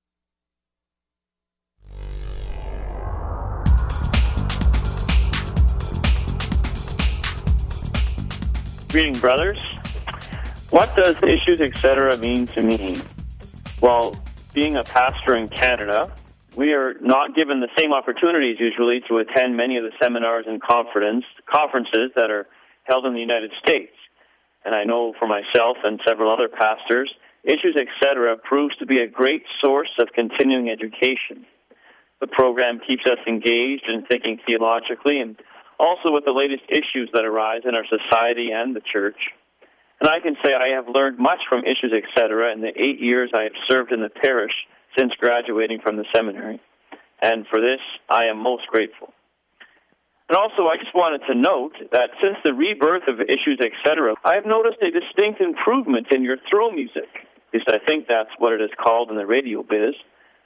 Greeting, brothers. What does Issues Etc. mean to me? Well, being a pastor in Canada, we are not given the same opportunities usually to attend many of the seminars and conferences that are held in the United States. And I know for myself and several other pastors, Issues Etc. proves to be a great source of continuing education. The program keeps us engaged in thinking theologically and also with the latest issues that arise in our society and the church. And I can say I have learned much from Issues Etc. in the 8 years I have served in the parish since graduating from the seminary. And for this, I am most grateful. And also, I just wanted to note that since the rebirth of Issues Etc., I have noticed a distinct improvement in your throw music. At least I think that's what it is called in the radio biz.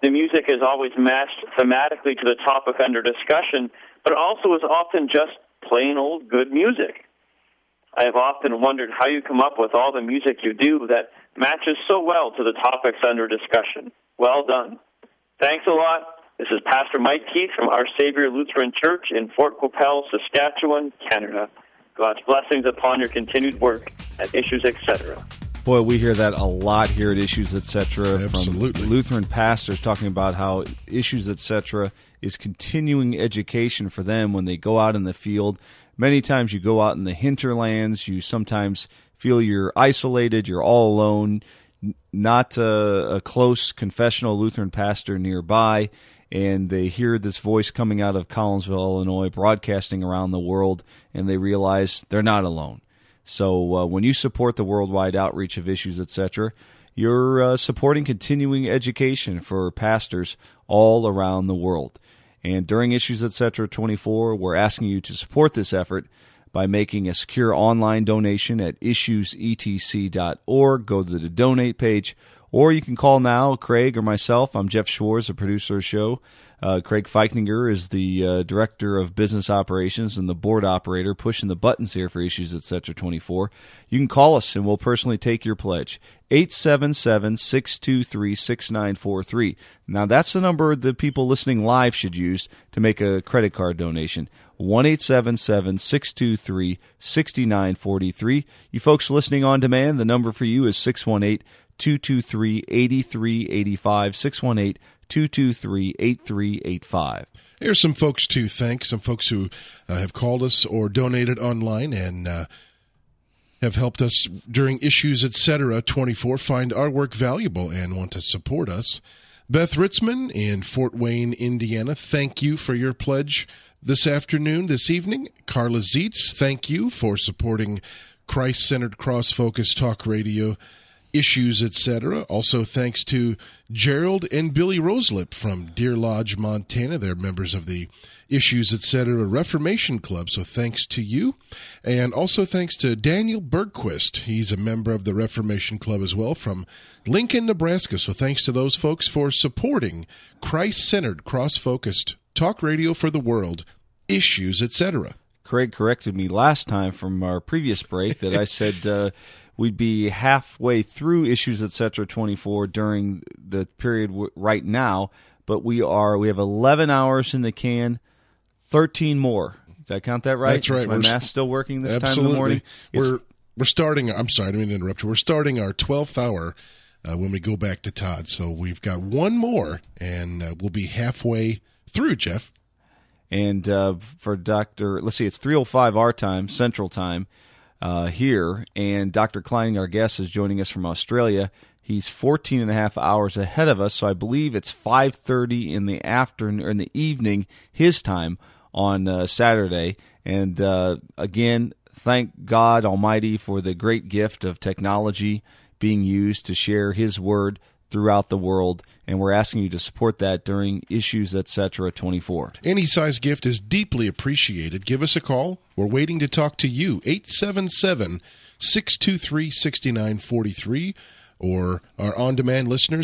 The music is always matched thematically to the topic under discussion, but also is often just plain old good music. I have often wondered how you come up with all the music you do that matches so well to the topics under discussion. Well done. Thanks a lot. This is Pastor Mike Keith from Our Savior Lutheran Church in Fort Qu'Appelle, Saskatchewan, Canada. God's blessings upon your continued work at Issues, Etc. Boy, we hear that a lot here at Issues, Etc. Absolutely. From Lutheran pastors talking about how Issues, Etc. is continuing education for them when they go out in the field. Many times you go out in the hinterlands, you sometimes feel you're isolated, you're all alone, not a close confessional Lutheran pastor nearby, and they hear this voice coming out of Collinsville, Illinois, broadcasting around the world, and they realize they're not alone. So when you support the worldwide outreach of Issues, Etc., you're supporting continuing education for pastors all around the world. And during Issues, Etc. 24, we're asking you to support this effort by making a secure online donation at issuesetc.org. Go to the donate page, or you can call now, Craig or myself. I'm Jeff Schwartz, the producer of the show. Craig Feichninger is the Director of Business Operations and the board operator pushing the buttons here for Issues, Etc. 24. You can call us, and we'll personally take your pledge. 877-623-6943. Now, that's the number the people listening live should use to make a credit card donation. 1-877-623-6943. You folks listening on demand, the number for you is 618-223-8385, 618-223-8385. Here's some folks to thank, some folks who have called us or donated online and have helped us during Issues, Etc. 24, find our work valuable and want to support us. Beth Ritzman in Fort Wayne, Indiana, thank you for your pledge this evening. Carla Zietz, thank you for supporting Christ-centered, cross-focused talk radio, Issues, Etc. Also, thanks to Gerald and Billy Roselip from Deer Lodge, Montana. They're members of the Issues, Etc. Reformation Club, so thanks to you. And also thanks to Daniel Bergquist. He's a member of the Reformation Club as well from Lincoln, Nebraska. So thanks to those folks for supporting Christ-centered, cross-focused talk radio for the world, Issues, Etc. Craig corrected me last time from our previous break that I said we'd be halfway through Issues, Etc. 24 during the period right now, but we have 11 hours in the can, 13 more. Did I count that right? That's right. Is my math still working this absolutely. time in the morning? We're starting. I'm sorry, I didn't mean to interrupt you. We're starting our 12th hour when we go back to Todd. So we've got one more, and we'll be halfway through, Jeff. And for let's see, it's 3:05 our time, Central Time. Here, and Dr. Kleining, our guest, is joining us from Australia. He's 14 and a half hours ahead of us, so I believe it's 5:30 in the afternoon or in the evening his time on Saturday. And again, thank God Almighty for the great gift of technology being used to share His Word throughout the world, and we're asking you to support that during Issues, Etc. 24. Any size gift is deeply appreciated. Give us a call. We're waiting to talk to you. 877-623-6943, or our on-demand listeners,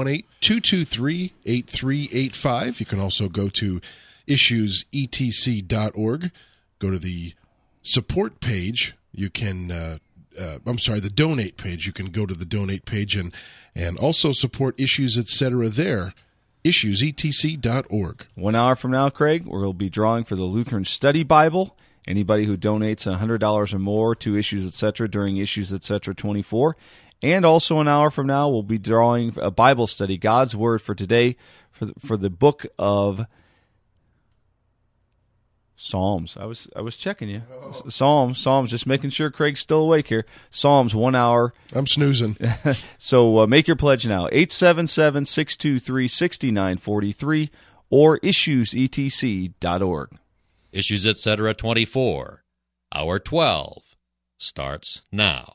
618-223-8385. You can also go to issuesetc.org. Go to the support page. You can the donate page. You can go to the donate page and also support Issues, Etc. there, issuesetc.org. 1 hour from now, Craig, we'll be drawing for the Lutheran Study Bible. Anybody who donates $100 or more to Issues, Etc. during Issues, Etc. 24. And also an hour from now, we'll be drawing a Bible study, God's Word for today, for the book of Psalms. I was checking you. Psalms, just making sure Craig's still awake here. Psalms, 1 hour. I'm snoozing. So make your pledge now. 877-623-6943 or issuesetc.org. Issues, Etc. 24. Hour 12 starts now.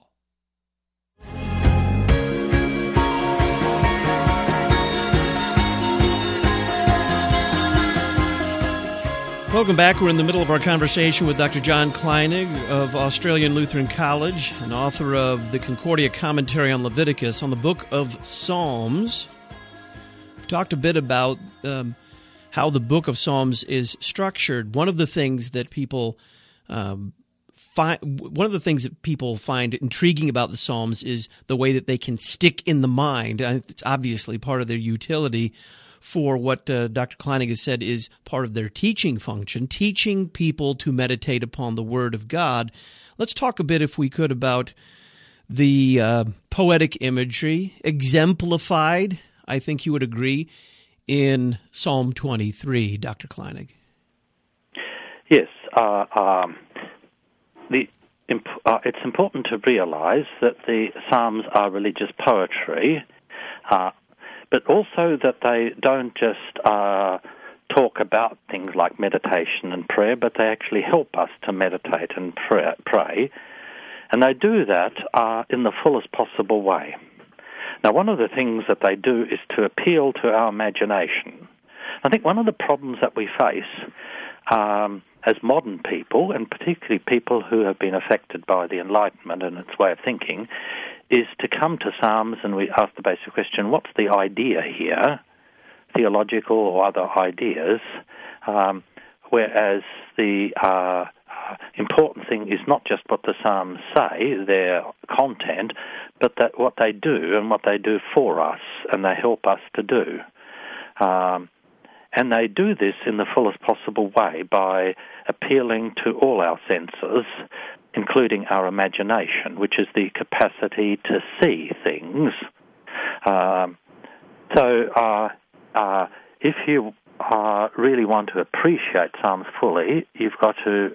Welcome back. We're in the middle of our conversation with Dr. John Kleinig of Australian Lutheran College, and author of the Concordia Commentary on Leviticus on the book of Psalms. We're talked a bit about how the book of Psalms is structured. One of the things that people find intriguing about the Psalms is the way that they can stick in the mind. It's obviously part of their utility for what Dr. Kleinig has said is part of their teaching function, teaching people to meditate upon the Word of God. Let's talk a bit, if we could, about the poetic imagery exemplified, I think you would agree, in Psalm 23, Dr. Kleinig. Yes. It's important to realize that the Psalms are religious poetry, but also that they don't just talk about things like meditation and prayer, but they actually help us to meditate and pray. And they do that in the fullest possible way. Now, one of the things that they do is to appeal to our imagination. I think one of the problems that we face as modern people, and particularly people who have been affected by the Enlightenment and its way of thinking, is to come to Psalms and we ask the basic question, what's the idea here, theological or other ideas, whereas the important thing is not just what the Psalms say, their content, but that what they do and what they do for us, and they help us to do. And they do this in the fullest possible way by appealing to all our senses, including our imagination, which is the capacity to see things. If you really want to appreciate Psalms fully, you've got to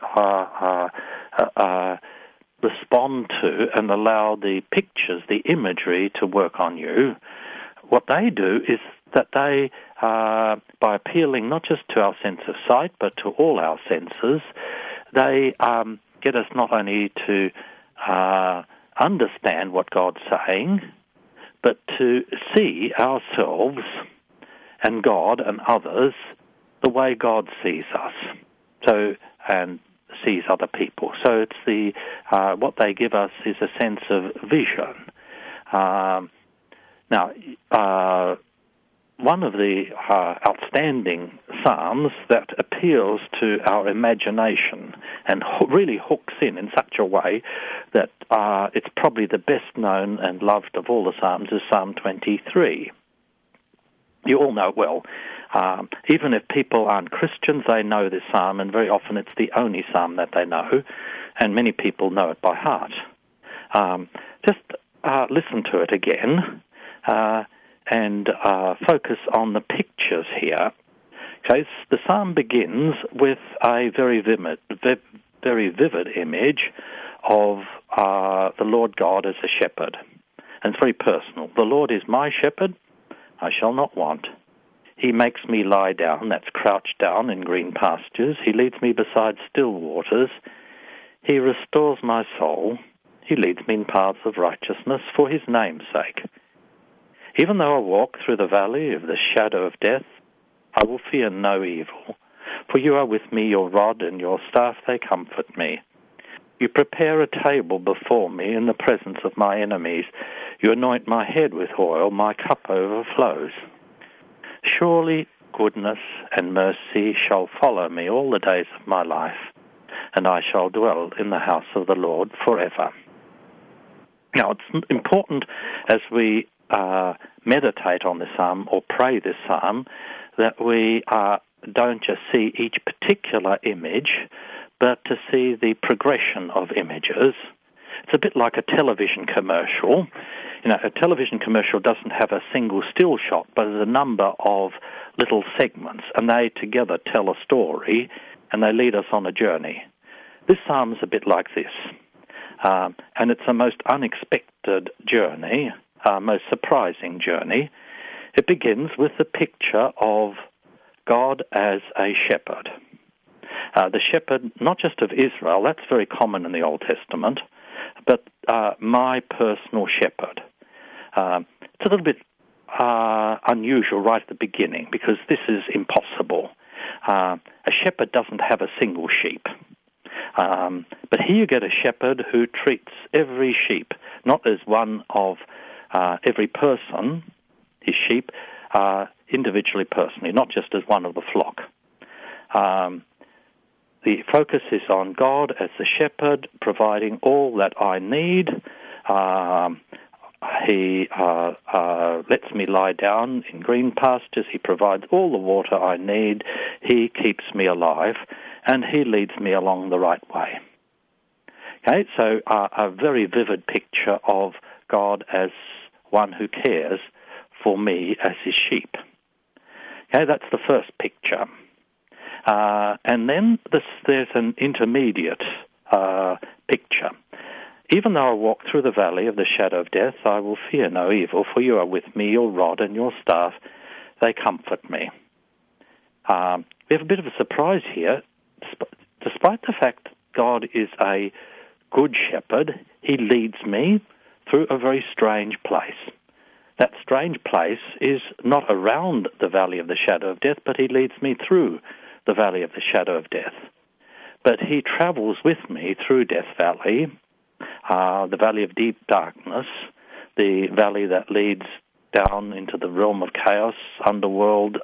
respond to and allow the pictures, the imagery to work on you. What they do is that they, by appealing not just to our sense of sight, but to all our senses, they get us not only to understand what God's saying, but to see ourselves and God and others the way God sees us, and sees other people. So it's the what they give us is a sense of vision. One of the outstanding psalms that appeals to our imagination and really hooks in such a way that it's probably the best known and loved of all the psalms is Psalm 23. You all know it well. Even if people aren't Christians, they know this psalm, and very often it's the only psalm that they know, and many people know it by heart. Just listen to it again and focus on the pictures here. Okay, the psalm begins with a very vivid image of the Lord God as a shepherd, and it's very personal. The Lord is my shepherd, I shall not want. He makes me lie down, that's crouch down in green pastures. He leads me beside still waters. He restores my soul. He leads me in paths of righteousness for his name's sake. Even though I walk through the valley of the shadow of death, I will fear no evil. For you are with me, your rod and your staff, they comfort me. You prepare a table before me in the presence of my enemies. You anoint my head with oil, my cup overflows. Surely goodness and mercy shall follow me all the days of my life, and I shall dwell in the house of the Lord forever. Now, it's important as we meditate on this psalm or pray this psalm that we don't just see each particular image, but to see the progression of images. It's a bit like a television commercial. You know, a television commercial doesn't have a single still shot, but there's a number of little segments, and they together tell a story, and they lead us on a journey. This psalm's a bit like this, and it's a most unexpected journey, most surprising journey. It begins with the picture of God as a shepherd. The shepherd, not just of Israel, that's very common in the Old Testament, but my personal shepherd. It's a little bit unusual right at the beginning because this is impossible. A shepherd doesn't have a single sheep. But here you get a shepherd who treats every sheep, not as one of every person, his sheep. individually, personally, not just as one of the flock. The focus is on God as the shepherd, providing all that I need. He lets me lie down in green pastures. He provides all the water I need. He keeps me alive, and he leads me along the right way. Okay, so a very vivid picture of God as one who cares for me as his sheep. Okay, that's the first picture. And then there's an intermediate picture. Even though I walk through the valley of the shadow of death, I will fear no evil, for you are with me, your rod and your staff, they comfort me. We have a bit of a surprise here. Despite the fact that God is a good shepherd, he leads me through a very strange place. That strange place is not around the valley of the shadow of death, but he leads me through the valley of the shadow of death. But he travels with me through Death Valley, the valley of deep darkness, the valley that leads down into the realm of chaos, underworld,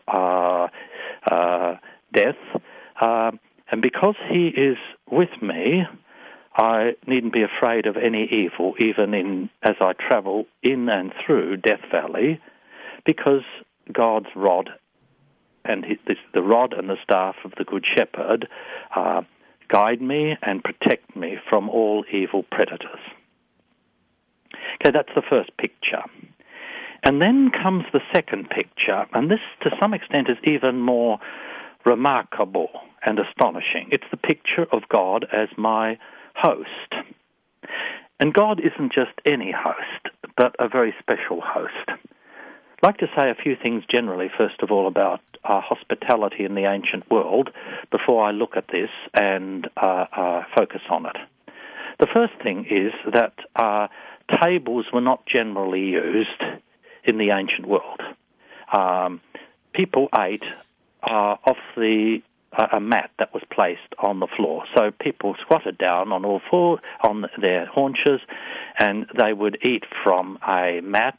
death. And because he is with me, I needn't be afraid of any evil, even as I travel in and through Death Valley, because God's rod and the rod and the staff of the Good Shepherd guide me and protect me from all evil predators. Okay, that's the first picture. And then comes the second picture, and this, to some extent, is even more remarkable and astonishing. It's the picture of God as my host. And God isn't just any host, but a very special host. I'd like to say a few things generally, first of all, about hospitality in the ancient world before I look at this and focus on it. The first thing is that tables were not generally used in the ancient world. People ate off a mat that was placed on the floor. So people squatted down on all four, on their haunches, and they would eat from a mat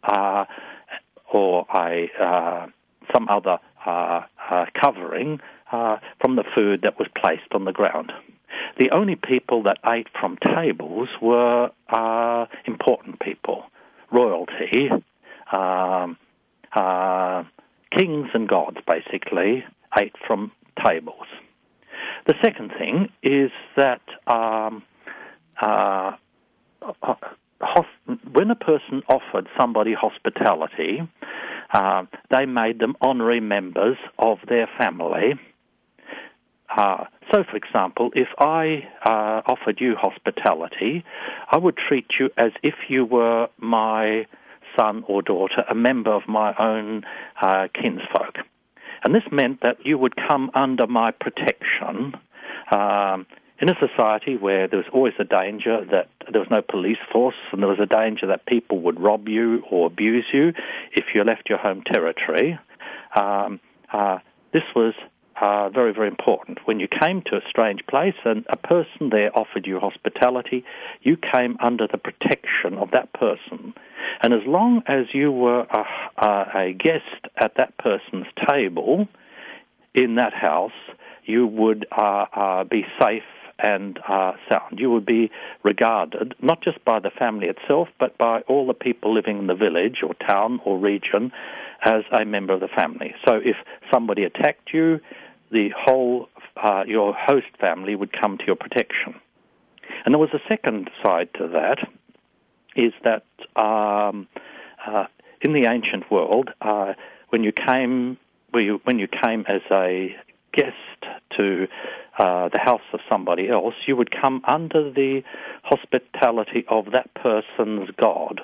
or some other covering from the food that was placed on the ground. The only people that ate from tables were important people, royalty, kings and gods, basically, ate from tables. The second thing is that when a person offered somebody hospitality, they made them honorary members of their family. So, for example, if I offered you hospitality, I would treat you as if you were my son or daughter, a member of my own kinsfolk. And this meant that you would come under my protection in a society where there was always a danger that there was no police force, and there was a danger that people would rob you or abuse you if you left your home territory. This was very, very important. When you came to a strange place and a person there offered you hospitality, you came under the protection of that person. And as long as you were a guest at that person's table in that house, you would be safe and sound. You would be regarded, not just by the family itself, but by all the people living in the village or town or region as a member of the family. So if somebody attacked you, the whole, your host family would come to your protection. And there was a second side to that, is that in the ancient world, when you came as a guest to the house of somebody else, you would come under the hospitality of that person's god.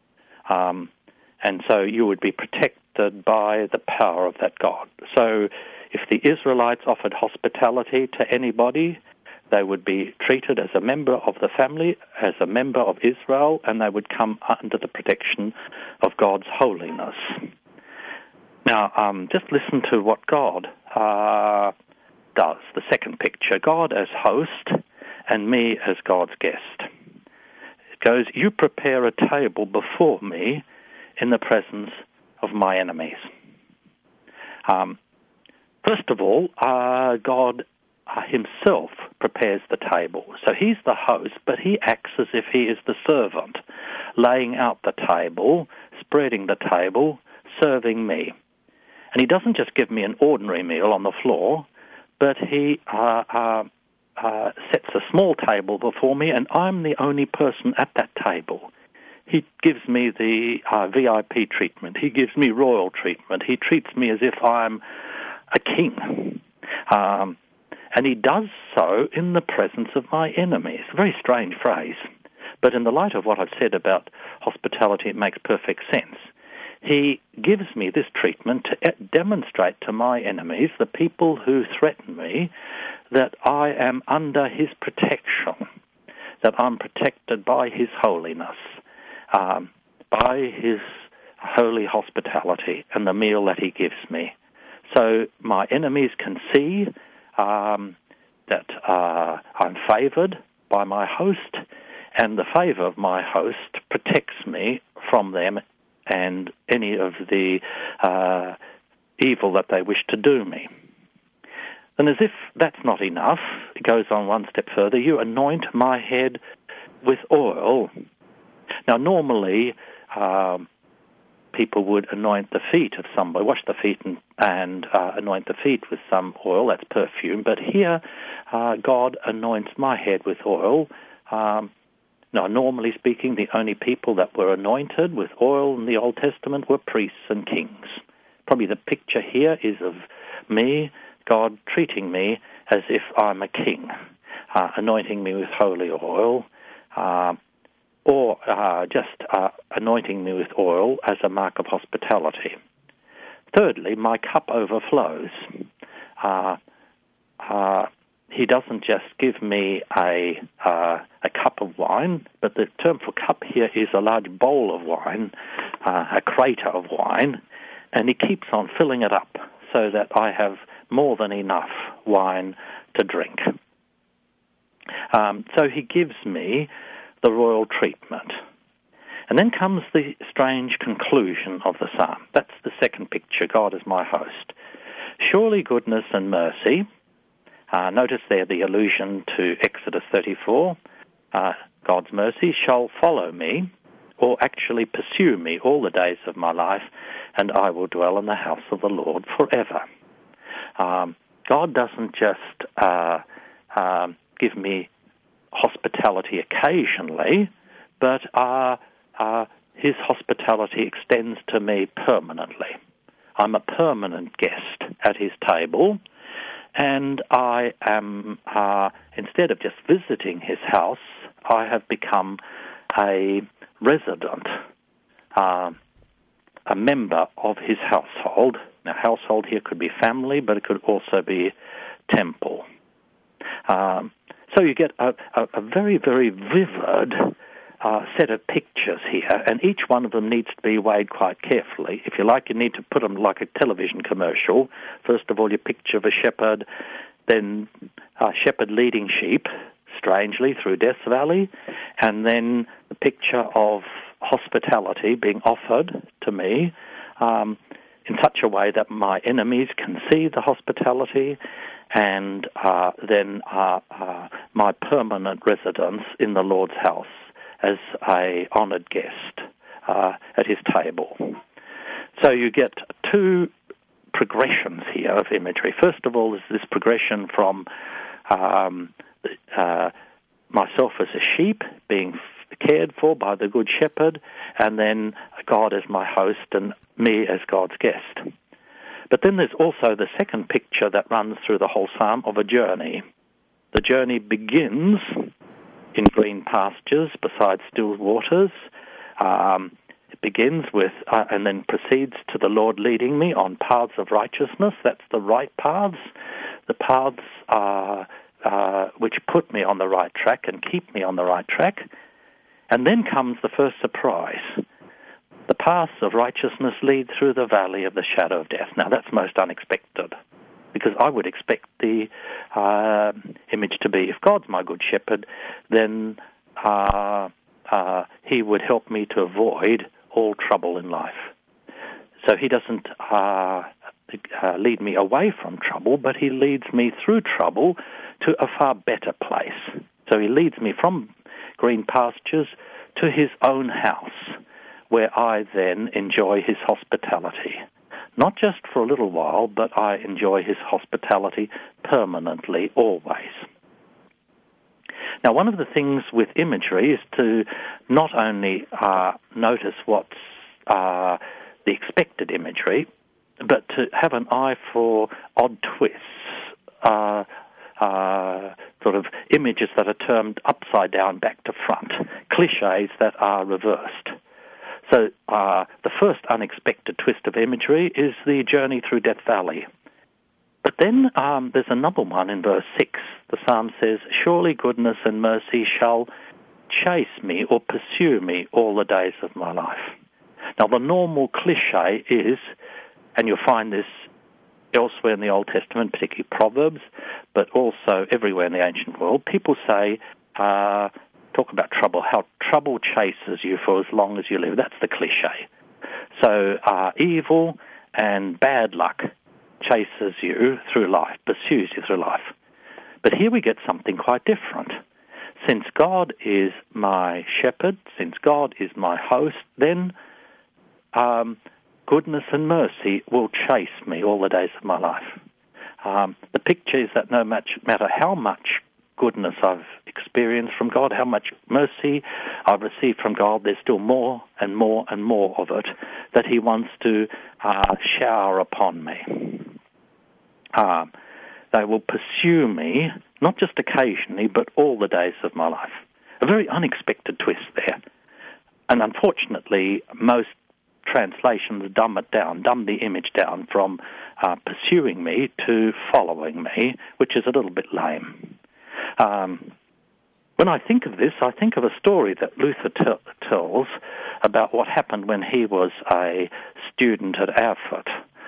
And so you would be protected by the power of that god. So if the Israelites offered hospitality to anybody, they would be treated as a member of the family, as a member of Israel, and they would come under the protection of God's holiness. Now, just listen to what God does, the second picture. God as host and me as God's guest. It goes, you prepare a table before me in the presence of my enemies. First of all, God himself prepares the table. So he's the host, but he acts as if he is the servant, laying out the table, spreading the table, serving me. And he doesn't just give me an ordinary meal on the floor, but he sets a small table before me, and I'm the only person at that table. He gives me the VIP treatment. He gives me royal treatment. He treats me as if I'm a king. And he does so in the presence of my enemies. A very strange phrase, but in the light of what I've said about hospitality, it makes perfect sense. He gives me this treatment to demonstrate to my enemies, the people who threaten me, that I am under his protection, that I'm protected by his holiness, by his holy hospitality and the meal that he gives me. So my enemies can see that I'm favored by my host, and the favor of my host protects me from them and any of the evil that they wish to do me. And as if that's not enough, it goes on one step further. You anoint my head with oil. Now, normally, people would anoint the feet of somebody, wash the feet and anoint the feet with some oil, that's perfume. But here, God anoints my head with oil. Now, normally speaking, the only people that were anointed with oil in the Old Testament were priests and kings. Probably the picture here is of me, God treating me as if I'm a king, anointing me with holy oil, or just anointing me with oil as a mark of hospitality. Thirdly, my cup overflows. He doesn't just give me a cup of wine, but the term for cup here is a large bowl of wine, a crater of wine, and he keeps on filling it up so that I have more than enough wine to drink. So he gives me the royal treatment. And then comes the strange conclusion of the psalm. That's the second picture, God is my host. Surely goodness and mercy, notice there the allusion to Exodus 34, God's mercy shall follow me, or actually pursue me all the days of my life, and I will dwell in the house of the Lord forever. God doesn't just give me hospitality occasionally, but his hospitality extends to me permanently. I'm a permanent guest at his table, and I am, instead of just visiting his house, I have become a resident, a member of his household. Now, household here could be family, but it could also be temple. So you get a very, very vivid set of pictures here, and each one of them needs to be weighed quite carefully. If you like, you need to put them like a television commercial. First of all, you picture of a shepherd, then a shepherd leading sheep, strangely, through Death Valley, and then the picture of hospitality being offered to me in such a way that my enemies can see the hospitality, and then my permanent residence in the Lord's house as a honored guest at his table. So you get two progressions here of imagery. First of all, is this progression from myself as a sheep being cared for by the Good Shepherd, and then God as my host and me as God's guest. But then there's also the second picture that runs through the whole psalm of a journey. The journey begins in green pastures beside still waters. It begins with, and then proceeds to the Lord leading me on paths of righteousness. That's the right paths. The paths which put me on the right track and keep me on the right track. And then comes the first surprise. The paths of righteousness lead through the valley of the shadow of death. Now, that's most unexpected, because I would expect the image to be, if God's my good shepherd, then he would help me to avoid all trouble in life. So he doesn't lead me away from trouble, but he leads me through trouble to a far better place. So he leads me from green pastures to his own house, where I then enjoy his hospitality. Not just for a little while, but I enjoy his hospitality permanently, always. Now, one of the things with imagery is to not only notice what's the expected imagery, but to have an eye for odd twists, sort of images that are turned upside down, back to front, cliches that are reversed. So the first unexpected twist of imagery is the journey through Death Valley. But then there's another one in verse 6. The psalm says, "Surely goodness and mercy shall chase me or pursue me all the days of my life." Now, the normal cliche is, and you'll find this elsewhere in the Old Testament, particularly Proverbs, but also everywhere in the ancient world, people say, talk about trouble, how trouble chases you for as long as you live. That's the cliche. So evil and bad luck chases you through life, pursues you through life. But here we get something quite different. Since God is my shepherd, since God is my host, then goodness and mercy will chase me all the days of my life. The picture is that no matter how much goodness I've experienced from God, how much mercy I've received from God, there's still more and more and more of it that he wants to shower upon me. They will pursue me, not just occasionally, but all the days of my life. A very unexpected twist there. And unfortunately, most translations dumb the image down from pursuing me to following me, which is a little bit lame. When I think of this, I think of a story that Luther tells about what happened when he was a student at Erfurt.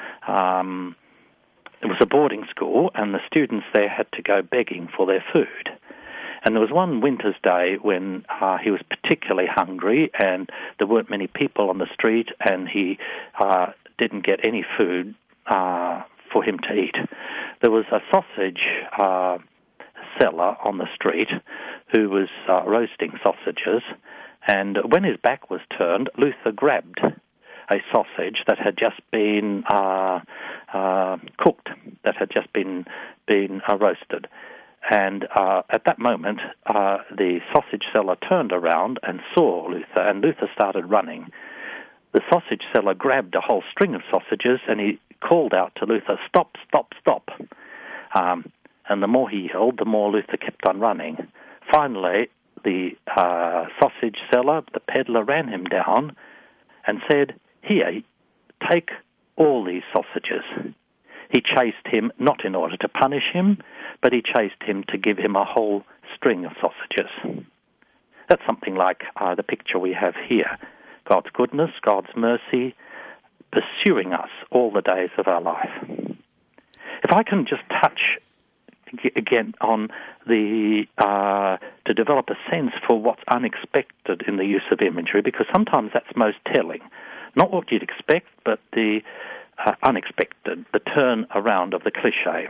It was a boarding school, and the students there had to go begging for their food. And there was one winter's day when he was particularly hungry, and there weren't many people on the street, and he didn't get any food for him to eat. There was a sausage seller on the street who was roasting sausages, and when his back was turned, Luther grabbed a sausage that had just been cooked, that had just been roasted. And at that moment, the sausage seller turned around and saw Luther, and Luther started running. The sausage seller grabbed a whole string of sausages, and he called out to Luther, "Stop, stop, stop." And the more he yelled, the more Luther kept on running. Finally, the sausage seller, the peddler, ran him down and said, "Here, take all these sausages." He chased him not in order to punish him, but he chased him to give him a whole string of sausages. That's something like the picture we have here. God's goodness, God's mercy, pursuing us all the days of our life. If I can just touch again on the to develop a sense for what's unexpected in the use of imagery, because sometimes that's most telling. Not what you'd expect, but the unexpected, the turn around of the cliche.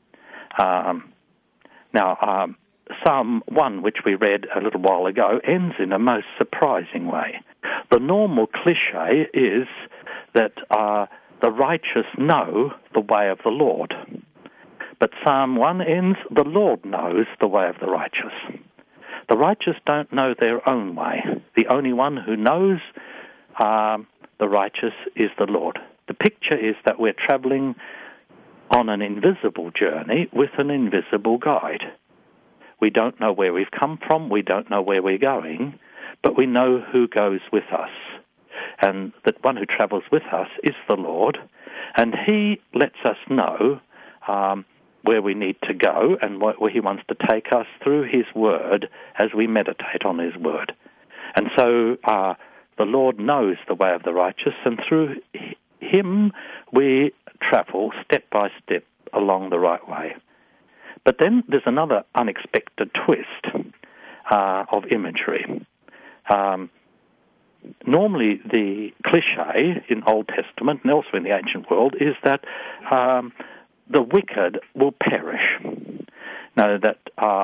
Now, Psalm 1, which we read a little while ago, ends in a most surprising way. The normal cliche is that the righteous know the way of the Lord. But Psalm 1 ends, the Lord knows the way of the righteous. The righteous don't know their own way. The only one who knows the righteous is the Lord. The picture is that we're traveling on an invisible journey with an invisible guide. We don't know where we've come from, we don't know where we're going, but we know who goes with us. And that one who travels with us is the Lord, and he lets us know where we need to go and where he wants to take us through his word as we meditate on his word. And so the Lord knows the way of the righteous, and through him we travel step by step along the right way. But then there's another unexpected twist of imagery. normally the cliche in Old Testament and elsewhere in the ancient world is that the wicked will perish. No, that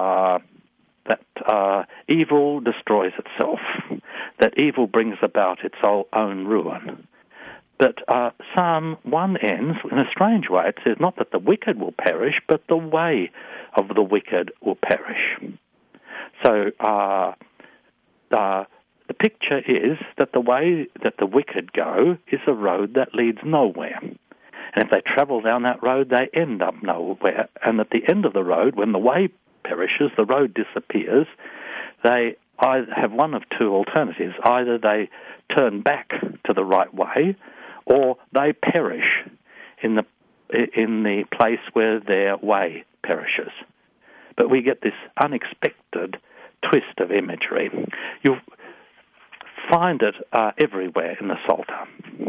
evil destroys itself, that evil brings about its own ruin. But Psalm 1 ends in a strange way. It says not that the wicked will perish, but the way of the wicked will perish. So the picture is that the way that the wicked go is a road that leads nowhere. And if they travel down that road, they end up nowhere. And at the end of the road, when the way perishes, the road disappears, they either have one of two alternatives. Either they turn back to the right way, or they perish in the place where their way perishes. But we get this unexpected twist of imagery. You'll find it everywhere in the Psalter.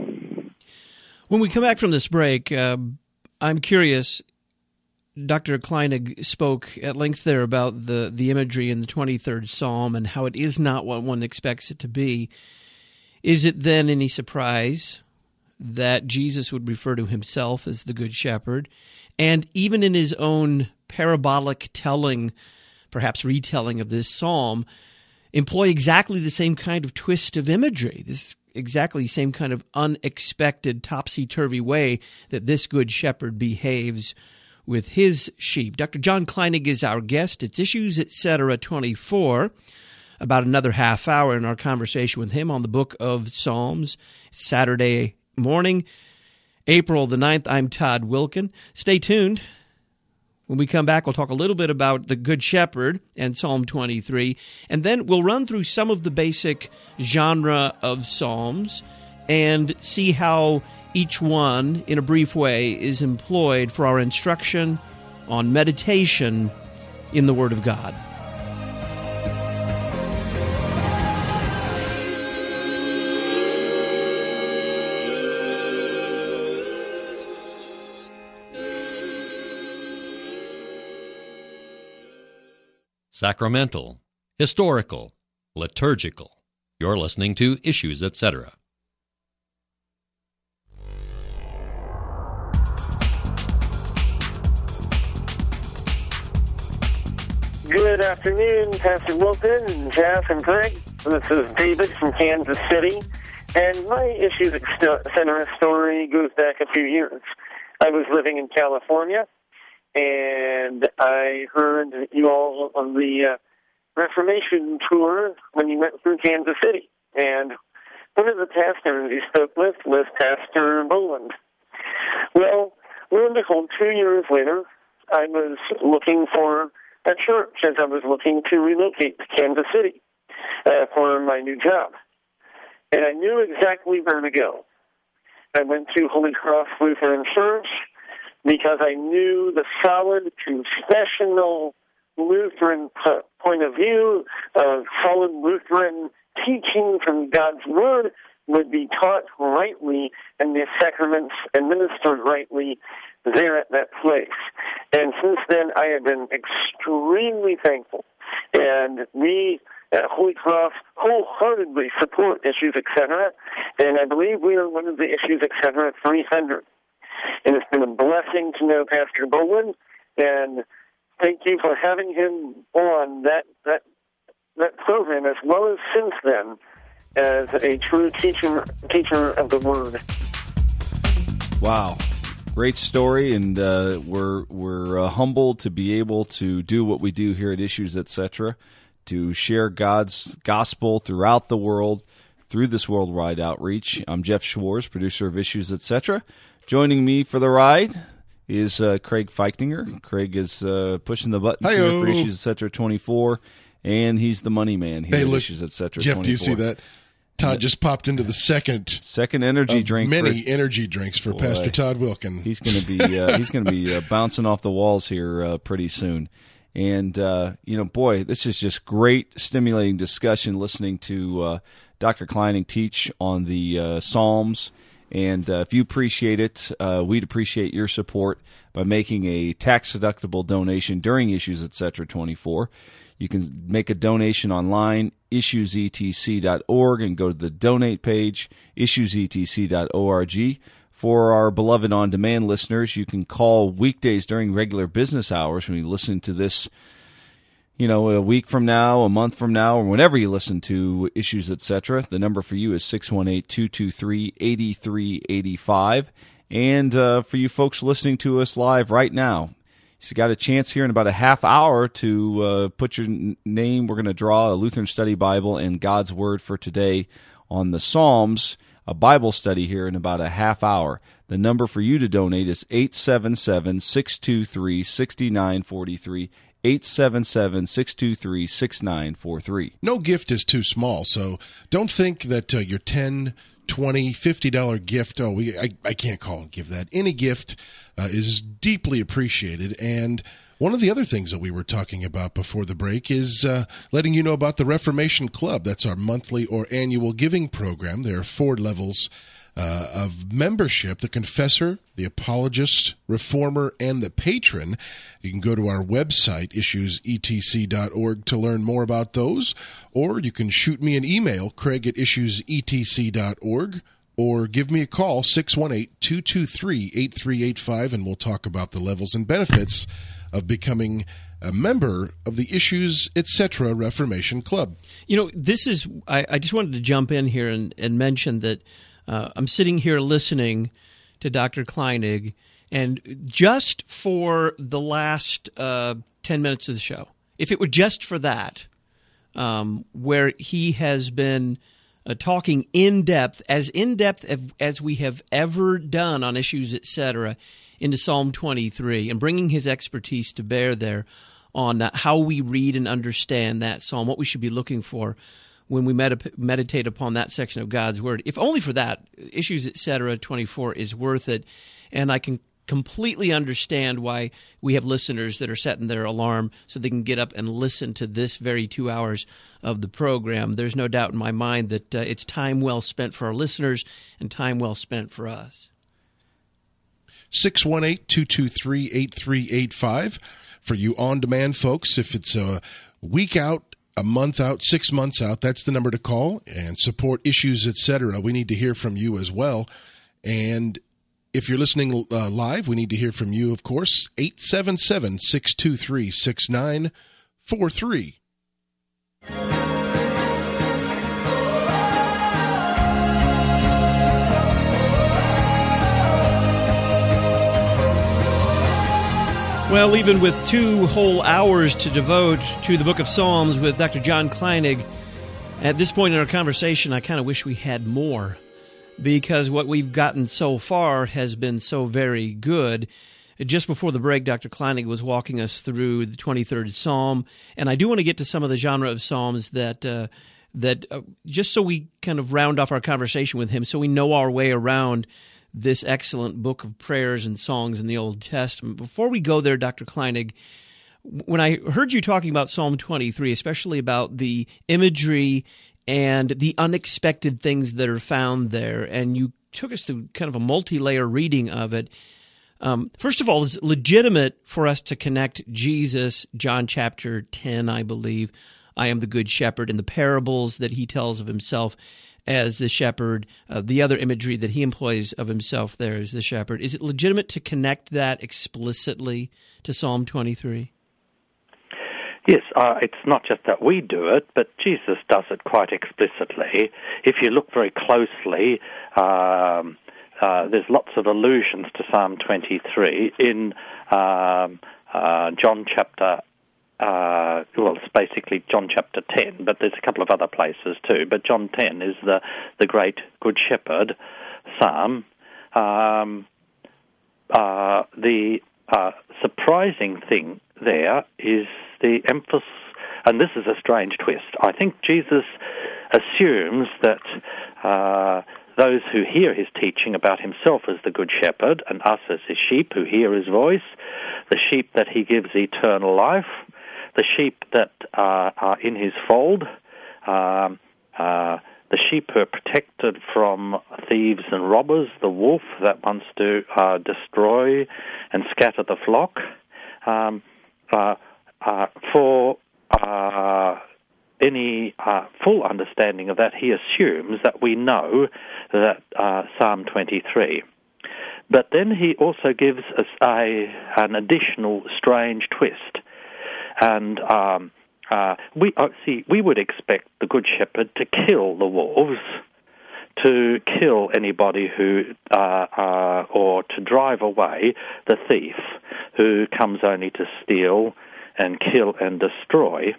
When we come back from this break, I'm curious, Dr. Kleinig spoke at length there about the imagery in the 23rd Psalm and how it is not what one expects it to be. Is it then any surprise that Jesus would refer to himself as the Good Shepherd, and even in his own parabolic telling, perhaps retelling of this psalm, employ exactly the same kind of twist of imagery, this exactly same kind of unexpected, topsy-turvy way that this Good Shepherd behaves with his sheep? Dr. John Kleinig is our guest. It's Issues, Etc. 24. About another half hour in our conversation with him on the Book of Psalms. It's Saturday morning, April the 9th. I'm Todd Wilken. Stay tuned. When we come back, we'll talk a little bit about the Good Shepherd and Psalm 23, and then we'll run through some of the basic genre of psalms and see how each one, in a brief way, is employed for our instruction on meditation in the Word of God. Sacramental, historical, liturgical. You're listening to Issues, Etc. Good afternoon, Pastor Wilken and Jeff and Greg. This is David from Kansas City, and my Issues Etc. story goes back a few years. I was living in California, and I heard you all on the Reformation tour when you went through Kansas City. And one of the pastors you spoke with was Pastor Boland. Well, lo and behold, 2 years later, I was looking for a church as I was looking to relocate to Kansas City for my new job. And I knew exactly where to go. I went to Holy Cross Lutheran Church, because I knew the solid, confessional Lutheran point of view, solid Lutheran teaching from God's Word would be taught rightly and the sacraments administered rightly there at that place. And since then, I have been extremely thankful. And we at Holy Cross wholeheartedly support Issues, Etc. And I believe we are one of the Issues, Etc. 300. And it's been a blessing to know Pastor Boland, and thank you for having him on that program, as well as since then, as a true teacher of the Word. Wow. Great story, and we're humbled to be able to do what we do here at Issues, Etc., to share God's gospel throughout the world through this worldwide outreach. I'm Jeff Schwartz, producer of Issues, Etc. Joining me for the ride is Craig Feichtinger. Craig is pushing the buttons here for Issues, Etc. 24, and he's the money man here at Issues, Etc. Jeff, 24. do you see that? Todd just popped into the second energy drink. Many energy drinks for Pastor Todd Wilken. He's going to be bouncing off the walls here pretty soon. And boy, this is just great, stimulating discussion. Listening to Dr. Kleining teach on the Psalms. And if you appreciate it, we'd appreciate your support by making a tax-deductible donation during Issues, Etc. 24. You can make a donation online, issuesetc.org, and go to the donate page, issuesetc.org. For our beloved on-demand listeners, you can call weekdays during regular business hours when you listen to this, a week from now, a month from now, or whenever you listen to Issues, etc. The number for you is 618-223-8385. And for you folks listening to us live right now, you got a chance here in about a half hour to put your name. We're going to draw a Lutheran Study Bible and God's Word for today on the Psalms, a Bible study here in about a half hour. The number for you to donate is 877-623-6943, 877-623-6943. No gift is too small, so don't think that your $10, $20, $50 gift, I can't call and give that. Any gift is deeply appreciated. And one of the other things that we were talking about before the break is letting you know about the Reformation Club. That's our monthly or annual giving program. There are 4 levels of membership: the confessor, the apologist, reformer, and the patron. You can go to our website, issuesetc.org, to learn more about those, or you can shoot me an email, craig@issuesetc.org, or give me a call, 618-223-8385, and we'll talk about the levels and benefits of becoming a member of the Issues, etc. Reformation Club. This is, I just wanted to jump in here and mention that I'm sitting here listening to Dr. Kleinig, and just for the last 10 minutes of the show, if it were just for that, where he has been talking in-depth as we have ever done on Issues, etc., into Psalm 23, and bringing his expertise to bear there on how we read and understand that psalm, what we should be looking for when we meditate upon that section of God's Word. If only for that, Issues, etc., 24 is worth it. And I can completely understand why we have listeners that are setting their alarm so they can get up and listen to this very 2 hours of the program. There's no doubt in my mind that it's time well spent for our listeners and time well spent for us. 618-223-8385. For you on-demand folks, if it's a week out, a month out, 6 months out, that's the number to call and support Issues, etc. We need to hear from you as well. And if you're listening live, we need to hear from you, of course, 877-623-6943. Well, even with 2 whole hours to devote to the book of Psalms with Dr. John Kleinig, at this point in our conversation, I kind of wish we had more, because what we've gotten so far has been so very good. Just before the break, Dr. Kleinig was walking us through the 23rd Psalm, and I do want to get to some of the genre of Psalms that just so we kind of round off our conversation with him, so we know our way around this excellent book of prayers and songs in the Old Testament. Before we go there, Dr. Kleinig, when I heard you talking about Psalm 23, especially about the imagery and the unexpected things that are found there, and you took us through kind of a multi-layer reading of it, first of all, is it legitimate for us to connect Jesus, John chapter 10, I believe, I am the good shepherd, and the parables that he tells of himself as the shepherd, the other imagery that he employs of himself there as the shepherd. Is it legitimate to connect that explicitly to Psalm 23? Yes, it's not just that we do it, but Jesus does it quite explicitly. If you look very closely, there's lots of allusions to Psalm 23 in John chapter it's basically John chapter 10, but there's a couple of other places too. But John 10 is the great Good Shepherd psalm. The surprising thing there is the emphasis, and this is a strange twist. I think Jesus assumes that those who hear his teaching about himself as the Good Shepherd and us as his sheep who hear his voice, the sheep that he gives eternal life, the sheep that are in his fold, the sheep who are protected from thieves and robbers, the wolf that wants to destroy and scatter the flock. For any full understanding of that, he assumes that we know that Psalm 23. But then he also gives us an additional strange twist. And we would expect the Good Shepherd to kill the wolves, to kill anybody who, or to drive away the thief who comes only to steal and kill and destroy.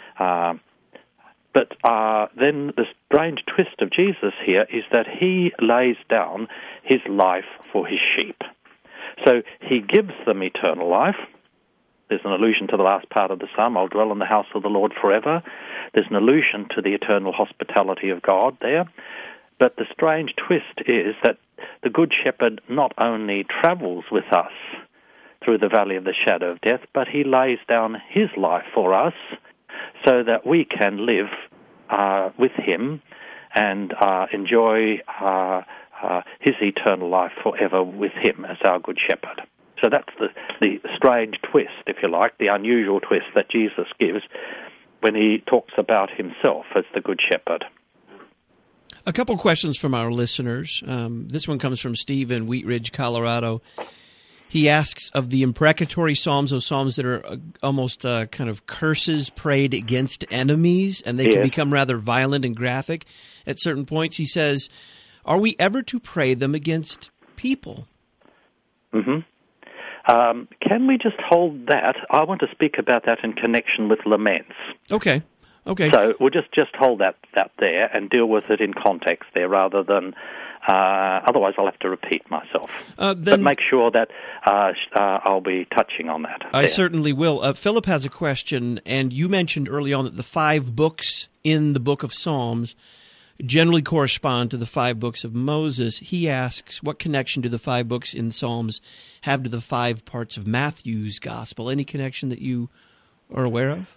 But then the strange twist of Jesus here is that he lays down his life for his sheep. So he gives them eternal life. There's an allusion to the last part of the psalm, I'll dwell in the house of the Lord forever. There's an allusion to the eternal hospitality of God there. But the strange twist is that the Good Shepherd not only travels with us through the valley of the shadow of death, but he lays down his life for us so that we can live with him and enjoy his eternal life forever with him as our Good Shepherd. So that's the strange twist, if you like, the unusual twist that Jesus gives when he talks about himself as the Good Shepherd. A couple questions from our listeners. This one comes from Steve in Wheat Ridge, Colorado. He asks of the imprecatory psalms, those psalms that are almost kind of curses prayed against enemies, and they can become rather violent and graphic at certain points. He says, are we ever to pray them against people? Mm-hmm. Can we just hold that? I want to speak about that in connection with laments. Okay. So we'll just hold that there and deal with it in context there rather than... otherwise I'll have to repeat myself. But make sure that I'll be touching on that. I certainly will. Philip has a question, and you mentioned early on that the 5 books in the book of Psalms generally correspond to the 5 books of Moses. He asks, what connection do the 5 books in Psalms have to the 5 parts of Matthew's Gospel? Any connection that you are aware of?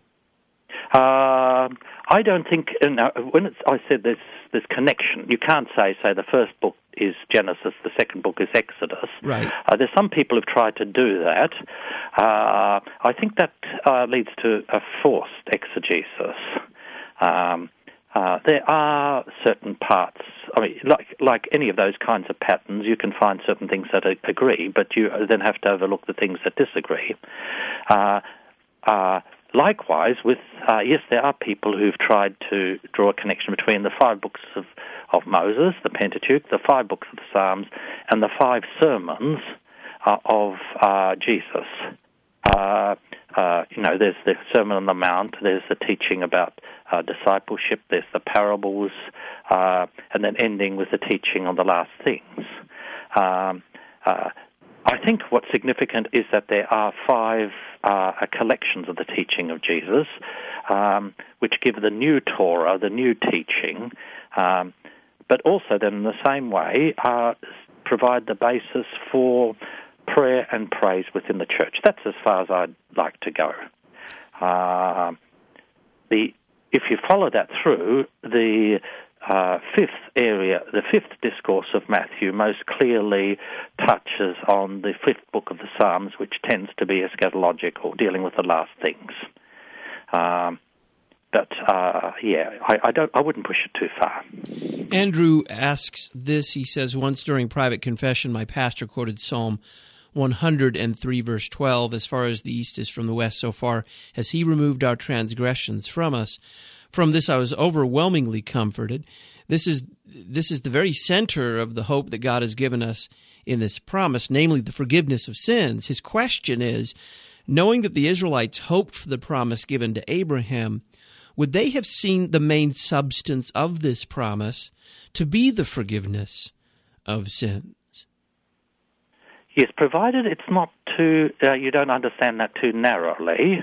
I don't think, when I said there's connection, you can't say the first book is Genesis, the second book is Exodus. Right. There's some people who've tried to do that. I think that leads to a forced exegesis. There are certain parts, I mean, like any of those kinds of patterns, you can find certain things that agree, but you then have to overlook the things that disagree. Likewise, with yes, there are people who've tried to draw a connection between the 5 books of Moses, the Pentateuch, the 5 books of the Psalms, and the 5 sermons of Jesus. There's the Sermon on the Mount, there's the teaching about discipleship, there's the parables, and then ending with the teaching on the last things. I think what's significant is that there are 5 collections of the teaching of Jesus, which give the new Torah, the new teaching, but also then in the same way provide the basis for prayer and praise within the church. That's as far as I'd like to go. If you follow that through, the 5th discourse of Matthew most clearly touches on the 5th book of the Psalms, which tends to be eschatological, dealing with the last things. I wouldn't push it too far. Andrew asks this. He says, once during private confession, my pastor quoted Psalm 103, verse 12, as far as the east is from the west, so far has he removed our transgressions from us. From this I was overwhelmingly comforted. This is the very center of the hope that God has given us in this promise, namely the forgiveness of sins. His question is, knowing that the Israelites hoped for the promise given to Abraham, would they have seen the main substance of this promise to be the forgiveness of sins? Yes, provided it's not too, you don't understand that too narrowly.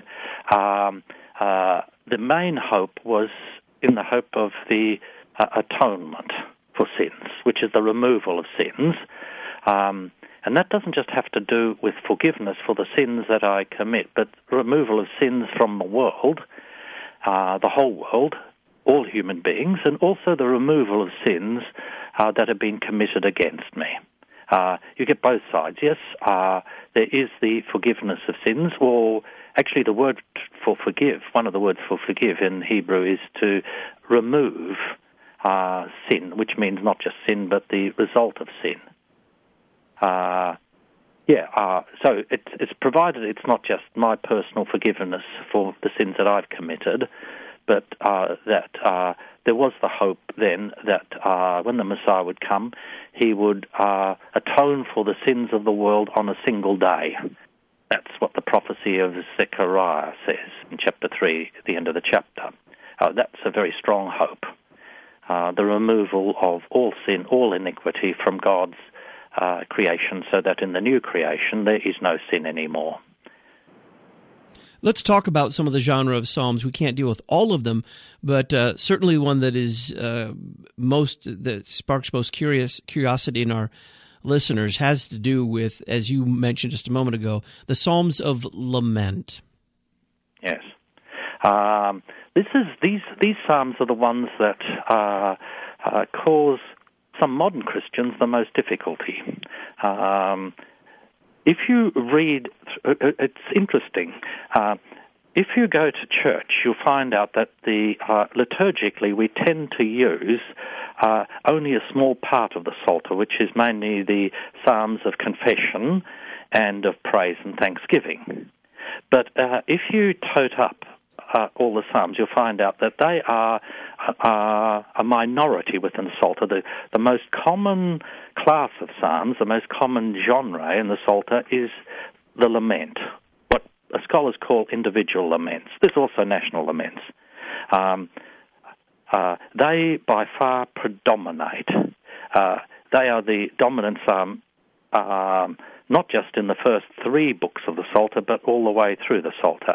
The main hope was in the hope of the atonement for sins, which is the removal of sins. And that doesn't just have to do with forgiveness for the sins that I commit, but removal of sins from the world, the whole world, all human beings, and also the removal of sins that have been committed against me. You get both sides, yes. There is the forgiveness of sins, or Actually, the word for forgive, one of the words for forgive in Hebrew is to remove sin, which means not just sin, but the result of sin. So it's provided it's not just my personal forgiveness for the sins that I've committed, but that there was the hope then that when the Messiah would come, he would atone for the sins of the world on a single day. That's what the prophecy of Zechariah says in chapter 3, at the end of the chapter. That's a very strong hope. The removal of all sin, all iniquity from God's creation, so that in the new creation there is no sin anymore. Let's talk about some of the genre of psalms. We can't deal with all of them, but certainly one that is that sparks most curiosity in our listeners has to do with, as you mentioned just a moment ago, the Psalms of Lament. Yes, these psalms are the ones that cause some modern Christians the most difficulty. If you read, it's interesting. If you go to church, you'll find out that liturgically we tend to use only a small part of the Psalter, which is mainly the Psalms of confession and of praise and thanksgiving. But if you tote up all the Psalms, you'll find out that they are a minority within the Psalter. The most common class of Psalms, the most common genre in the Psalter is the lament, what scholars call individual laments. There's also national laments. They by far predominate. They are the dominant psalm, not just in the first 3 books of the Psalter, but all the way through the Psalter.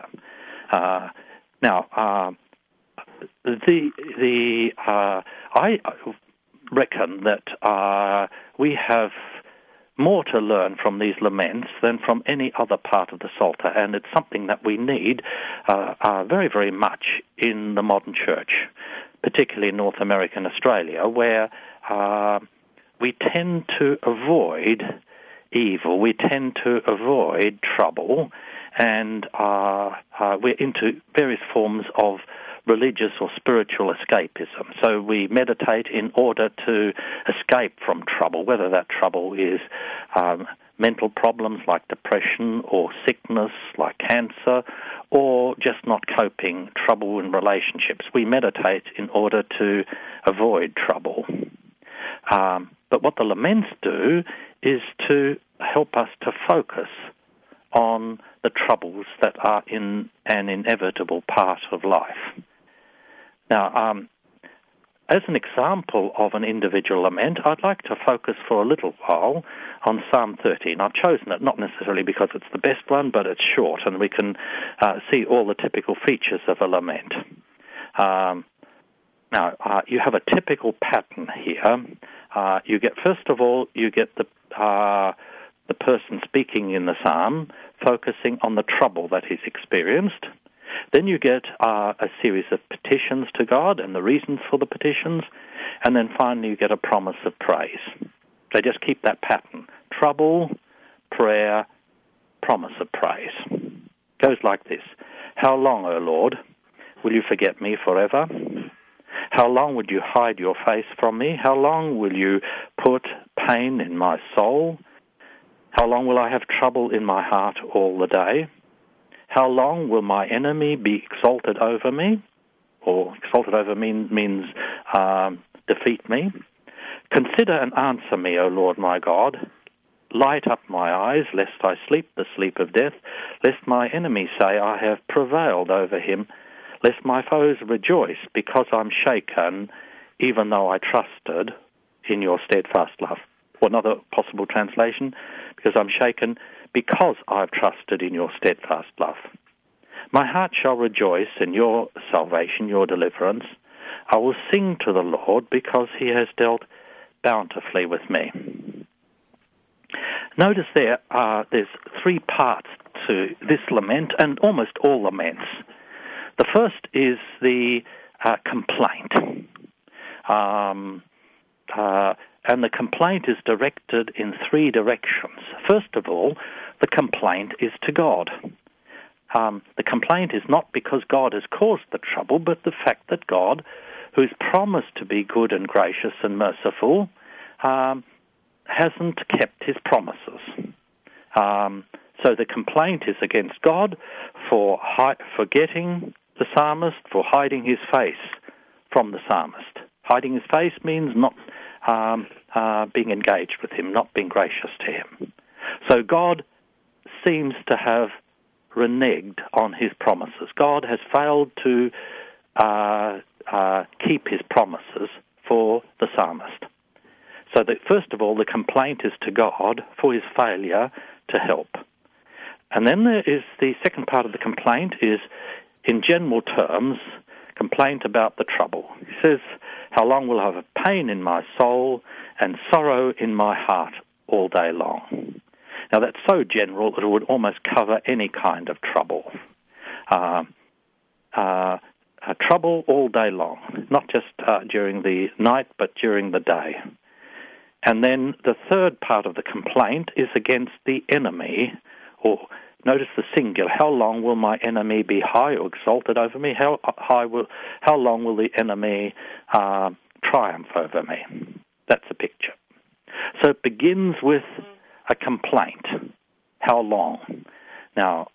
I reckon that we have more to learn from these laments than from any other part of the Psalter, and it's something that we need very, very much in the modern church, particularly in North America and Australia, where we tend to avoid evil, we tend to avoid trouble, and we're into various forms of religious or spiritual escapism. So we meditate in order to escape from trouble, whether that trouble is mental problems like depression or sickness like cancer, or just not coping, trouble in relationships. We meditate in order to avoid trouble. But what the laments do is to help us to focus on the troubles that are in an inevitable part of life. Now, as an example of an individual lament, I'd like to focus for a little while on Psalm 13. I've chosen it not necessarily because it's the best one, but it's short, and we can see all the typical features of a lament. Now, you have a typical pattern here. First of all, you get the person speaking in the psalm focusing on the trouble that he's experienced. Then you get a series of petitions to God and the reasons for the petitions, and then finally you get a promise of praise. So just keep that pattern. Trouble, prayer, promise of praise. Goes like this. How long, O Lord, will you forget me forever? How long would you hide your face from me? How long will you put pain in my soul? How long will I have trouble in my heart all the day? How long will my enemy be exalted over me? Or exalted over me means defeat me. Consider and answer me, O Lord my God. Light up my eyes, lest I sleep the sleep of death, lest my enemy say, I have prevailed over him, lest my foes rejoice, because I'm shaken, even though I trusted in your steadfast love. Or another possible translation, because I'm shaken, because I've trusted in your steadfast love. My heart shall rejoice in your salvation, your deliverance. I will sing to the Lord, because he has dealt bountifully with me. Notice there's 3 parts to this lament, and almost all laments. The first is the complaint. And the complaint is directed in 3 directions. First of all, the complaint is to God. the complaint is not because God has caused the trouble, but the fact that God, who's promised to be good and gracious and merciful, hasn't kept his promises. So the complaint is against God for forgetting the psalmist, for hiding his face from the psalmist. Hiding his face means not being engaged with him, not being gracious to him. So God seems to have reneged on his promises. God has failed to keep his promises for the psalmist. So that first of all, the complaint is to God for his failure to help. And then there is the second part of the complaint is, in general terms, complaint about the trouble. He says, how long will I have pain in my soul and sorrow in my heart all day long? Now that's so general that it would almost cover any kind of trouble. Trouble all day long, not just during the night, but during the day. And then the third part of the complaint is against the enemy, or notice the singular. How long will my enemy be high or exalted over me? How long will the enemy triumph over me? That's the picture. So it begins with a complaint. How long? Now,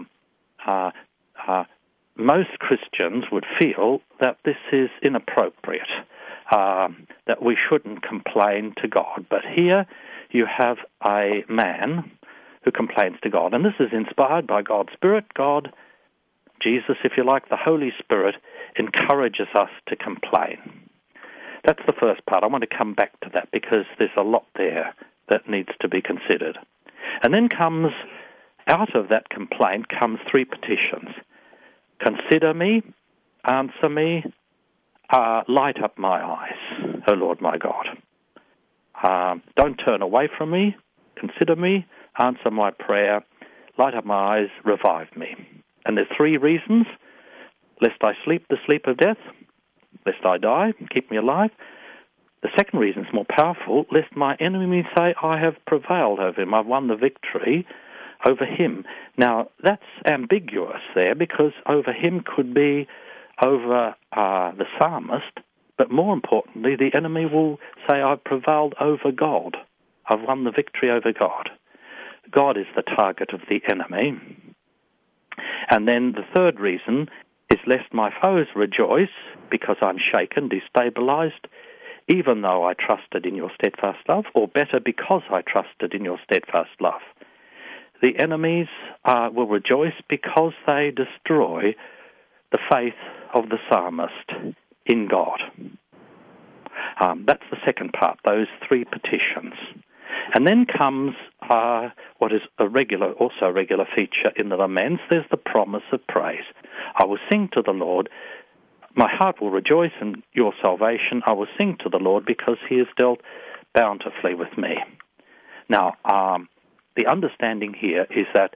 most Christians would feel that this is inappropriate, that we shouldn't complain to God. But here you have a man who complains to God. And this is inspired by God's Spirit. God, Jesus, if you like, the Holy Spirit, encourages us to complain. That's the first part. I want to come back to that because there's a lot there that needs to be considered. And then comes, out of that complaint, comes three petitions. Consider me, answer me, light up my eyes, O Lord my God. Don't turn away from me, consider me, answer my prayer, light up my eyes, revive me. And there's three reasons: lest I sleep the sleep of death, lest I die, keep me alive. The second reason is more powerful: lest my enemy say, I have prevailed over him, I've won the victory over him. Now, that's ambiguous there, because over him could be over the psalmist, but more importantly, the enemy will say, I've prevailed over God. I've won the victory over God. God is the target of the enemy. And then the third reason is lest my foes rejoice because I'm shaken, destabilized, even though I trusted in your steadfast love, or better, because I trusted in your steadfast love. The enemies will rejoice because they destroy the faith of the psalmist in God. That's the second part, those three petitions. And then comes what is also a regular feature in the laments. There's the promise of praise. I will sing to the Lord. My heart will rejoice in your salvation. I will sing to the Lord because he has dealt bountifully with me. Now, the understanding here is that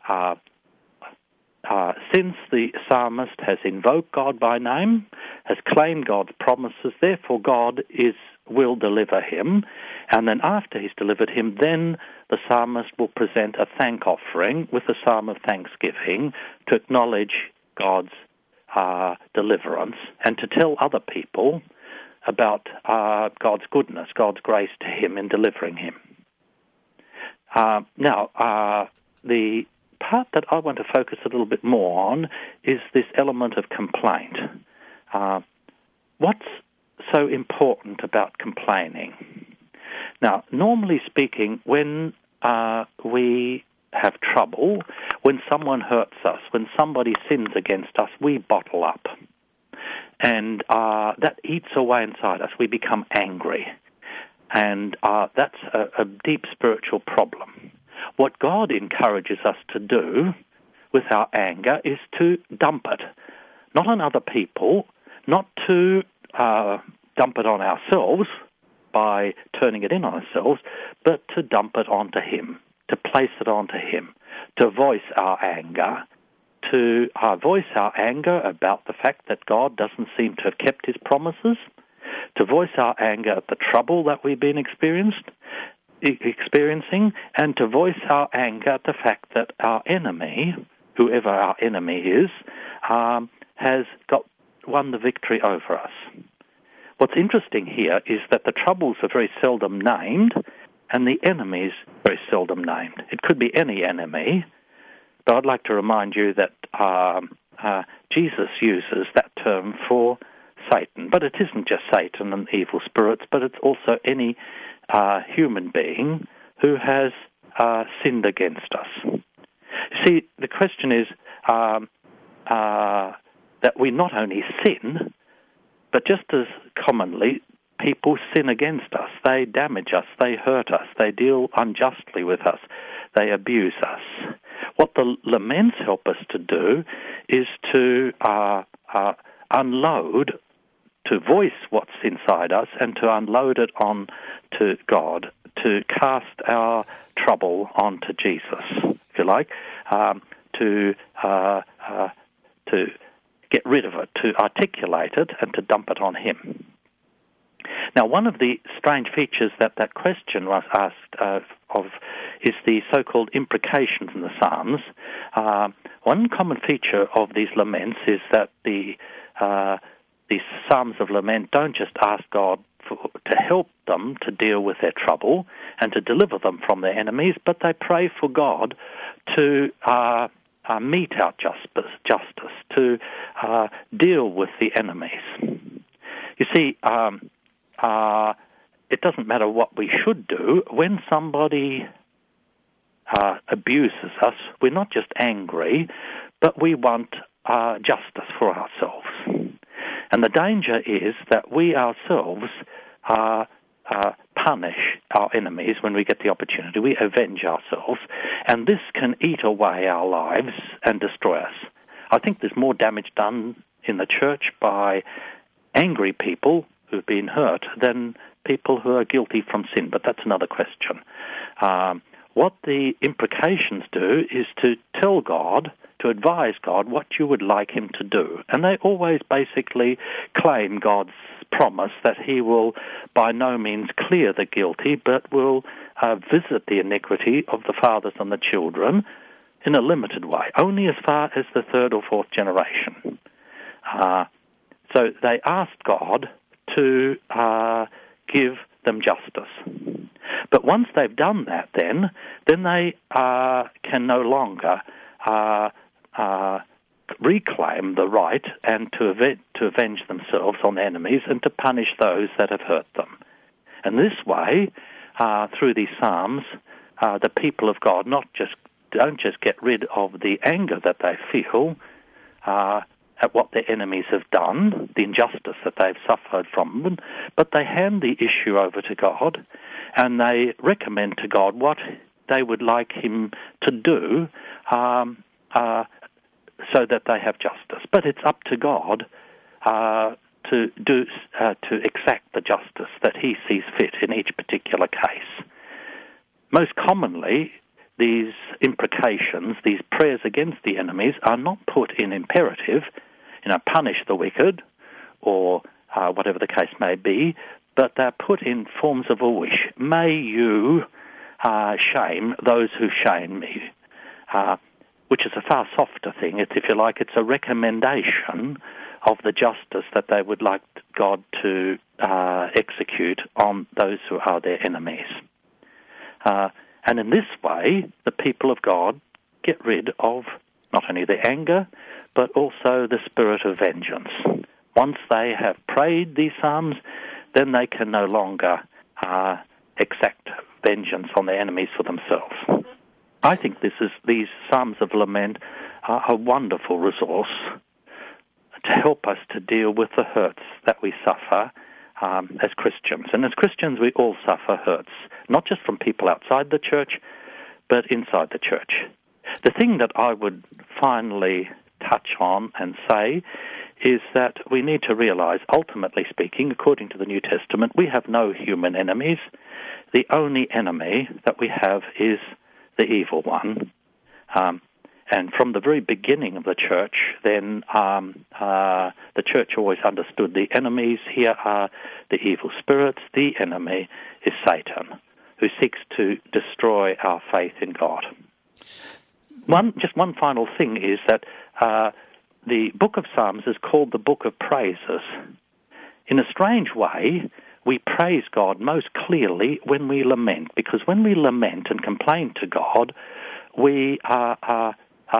since the psalmist has invoked God by name, has claimed God's promises, therefore God will deliver him, and then after he's delivered him, then the psalmist will present a thank offering with a psalm of thanksgiving to acknowledge God's deliverance and to tell other people about God's goodness, God's grace to him in delivering him. Now, the part that I want to focus a little bit more on is this element of complaint. What's so important about complaining? Now, normally speaking, when we have trouble, when someone hurts us, when somebody sins against us, we bottle up. And that eats away inside us. We become angry. And that's a deep spiritual problem. What God encourages us to do with our anger is to dump it. Not on other people, not to dump it on ourselves by turning it in on ourselves, but to dump it onto him, to place it onto him, to voice our anger, about the fact that God doesn't seem to have kept his promises, to voice our anger at the trouble that we've been experiencing, and to voice our anger at the fact that our enemy whoever our enemy is, has won the victory over us. What's interesting here is that the troubles are very seldom named, and the enemies very seldom named. It could be any enemy, but I'd like to remind you that Jesus uses that term for Satan. But it isn't just Satan and evil spirits, but it's also any human being who has sinned against us. You see, the question is that we not only sin, but just as commonly, people sin against us. They damage us, they hurt us, they deal unjustly with us, they abuse us. What the laments help us to do is to unload, to voice what's inside us and to unload it on to God, to cast our trouble onto Jesus, if you like, to get rid of it, to articulate it, and to dump it on Him. Now, one of the strange features that question was asked of is the so-called imprecations in the Psalms. One common feature of these laments is that these Psalms of lament don't just ask God to help them to deal with their trouble and to deliver them from their enemies, but they pray for God to mete out justice, to deal with the enemies. You see, it doesn't matter what we should do. When somebody abuses us, we're not just angry, but we want justice for ourselves. And the danger is that we ourselves punish our enemies when we get the opportunity. We avenge ourselves, and this can eat away our lives and destroy us. I think there's more damage done in the church by angry people who've been hurt than people who are guilty from sin, but that's another question. What the imprecations do is to tell God, to advise God what you would like Him to do. And they always basically claim God's promise that He will by no means clear the guilty, but will visit the iniquity of the fathers and the children in a limited way, only as far as the third or fourth generation. So they asked God to give them justice. But once they've done that, then they can no longer reclaim the right and to avenge themselves on enemies and to punish those that have hurt them. And this way, through these Psalms, the people of God don't just get rid of the anger that they feel at what their enemies have done, the injustice that they've suffered from them, but they hand the issue over to God and they recommend to God what they would like Him to do so that they have justice. But it's up to God to exact the justice that He sees fit in each particular case. Most commonly, these imprecations, these prayers against the enemies, are not put in imperative, punish the wicked, or whatever the case may be, but they're put in forms of a wish. May you shame those who shame me, which is a far softer thing. It's, if you like, it's a recommendation of the justice that they would like God to execute on those who are their enemies. And in this way, the people of God get rid of not only their anger, but also the spirit of vengeance. Once they have prayed these psalms, then they can no longer exact vengeance on their enemies for themselves. I think these psalms of lament are a wonderful resource to help us to deal with the hurts that we suffer as Christians. And as Christians, we all suffer hurts, not just from people outside the church, but inside the church. The thing that I would finally touch on and say is that we need to realize, ultimately speaking, according to the New Testament, we have no human enemies. The only enemy that we have is the evil one. And from the very beginning of the church, then the church always understood the enemies here are the evil spirits. The enemy is Satan, who seeks to destroy our faith in God. one final thing is that the Book of Psalms is called the Book of Praises. In a strange way, we praise God most clearly when we lament, because when we lament and complain to God, we act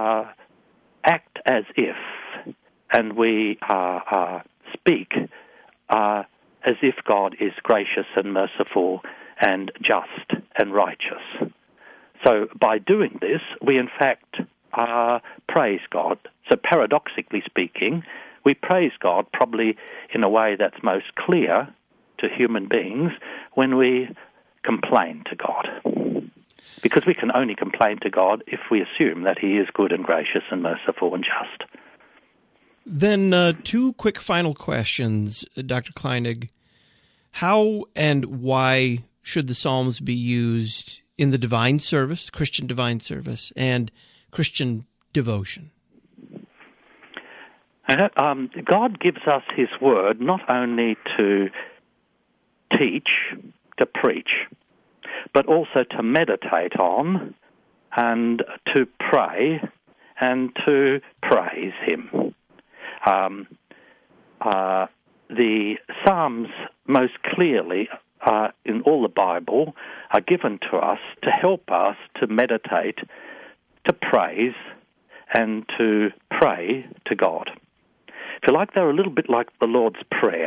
as if, and we speak as if God is gracious and merciful and just and righteous. So by doing this, we in fact praise God. So paradoxically speaking, we praise God probably in a way that's most clear to human beings when we complain to God. Because we can only complain to God if we assume that He is good and gracious and merciful and just. Then 2 quick final questions, Dr. Kleinig. How and why should the Psalms be used in the divine service, Christian divine service, and Christian devotion? God gives us His Word not only to teach, to preach, but also to meditate on and to pray and to praise Him. The Psalms most clearly in all the Bible are given to us to help us to meditate, to praise, and to pray to God. If you like, they're a little bit like the Lord's Prayer.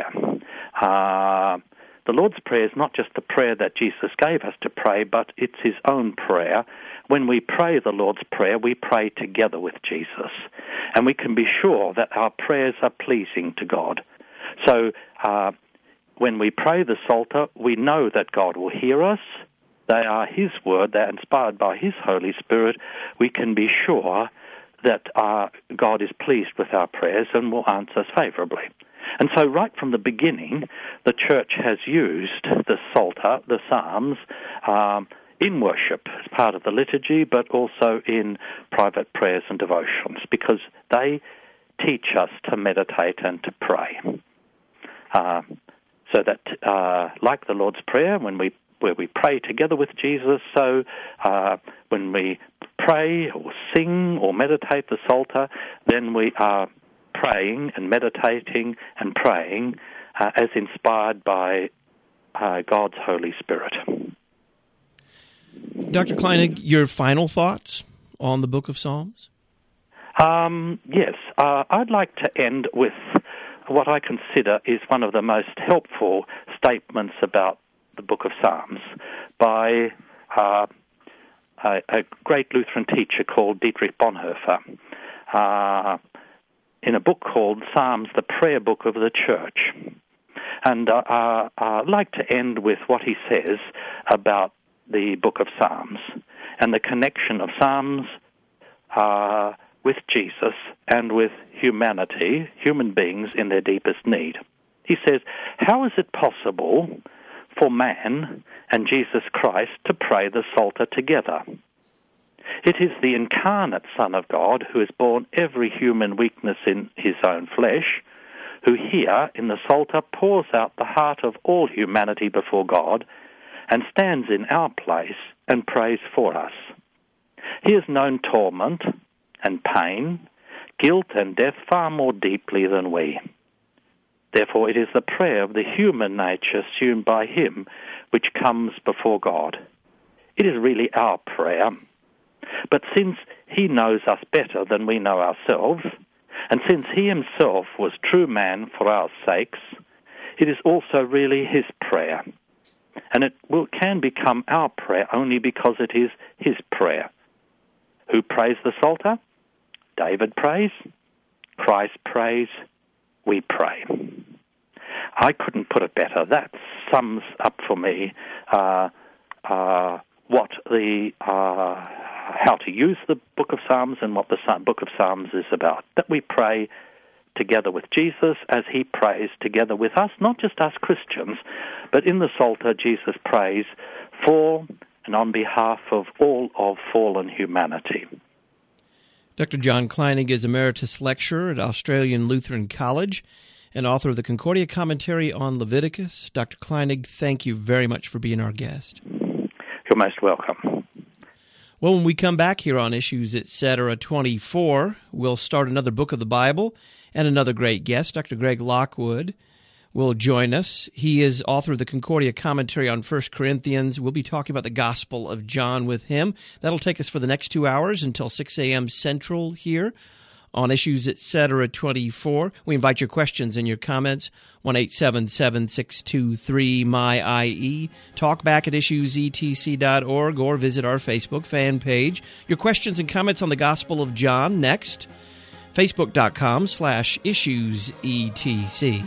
The Lord's Prayer is not just the prayer that Jesus gave us to pray, but it's His own prayer. When we pray the Lord's Prayer, we pray together with Jesus. And we can be sure that our prayers are pleasing to God. So when we pray the Psalter, we know that God will hear us. They are His Word. They're inspired by His Holy Spirit. We can be sure that God is pleased with our prayers and will answer us favorably. And so right from the beginning, the Church has used the Psalter, the Psalms, in worship as part of the liturgy, but also in private prayers and devotions, because they teach us to meditate and to pray. So that, like the Lord's Prayer, where we pray together with Jesus, so when we pray or sing or meditate the Psalter, then we are praying and meditating and praying as inspired by God's Holy Spirit. Dr. Kleinig, your final thoughts on the Book of Psalms? Yes. I'd like to end with what I consider is one of the most helpful statements about the Book of Psalms by a great Lutheran teacher called Dietrich Bonhoeffer in a book called Psalms, the Prayer Book of the Church. And I'd like to end with what he says about the Book of Psalms and the connection of Psalms with Jesus and with humanity, human beings in their deepest need. He says, how is it possible for man and Jesus Christ to pray the Psalter together? It is the incarnate Son of God who has borne every human weakness in His own flesh, who here in the Psalter pours out the heart of all humanity before God and stands in our place and prays for us. He has known torment and pain, guilt and death far more deeply than we. Therefore, it is the prayer of the human nature assumed by Him which comes before God. It is really our prayer. But since He knows us better than we know ourselves, and since He Himself was true man for our sakes, it is also really His prayer. And it can become our prayer only because it is His prayer. Who prays the Psalter? David prays, Christ prays, we pray. I couldn't put it better. That sums up for me what the how to use the Book of Psalms and what the Book of Psalms is about. That we pray together with Jesus as He prays together with us, not just us Christians, but in the Psalter Jesus prays for and on behalf of all of fallen humanity. Dr. John Kleinig is Emeritus Lecturer at Australian Lutheran College and author of the Concordia Commentary on Leviticus. Dr. Kleinig, thank you very much for being our guest. You're most welcome. Well, when we come back here on Issues Etc. 24, we'll start another book of the Bible and another great guest. Dr. Greg Lockwood will join us. He is author of the Concordia Commentary on 1 Corinthians. We'll be talking about the Gospel of John with him. That'll take us for the next 2 hours until 6 a.m. Central here on Issues Etc. 24. We invite your questions and your comments, 1-877-623-MY-IE. Talk back at issuesetc.org or visit our Facebook fan page. Your questions and comments on the Gospel of John next, facebook.com/issuesetc.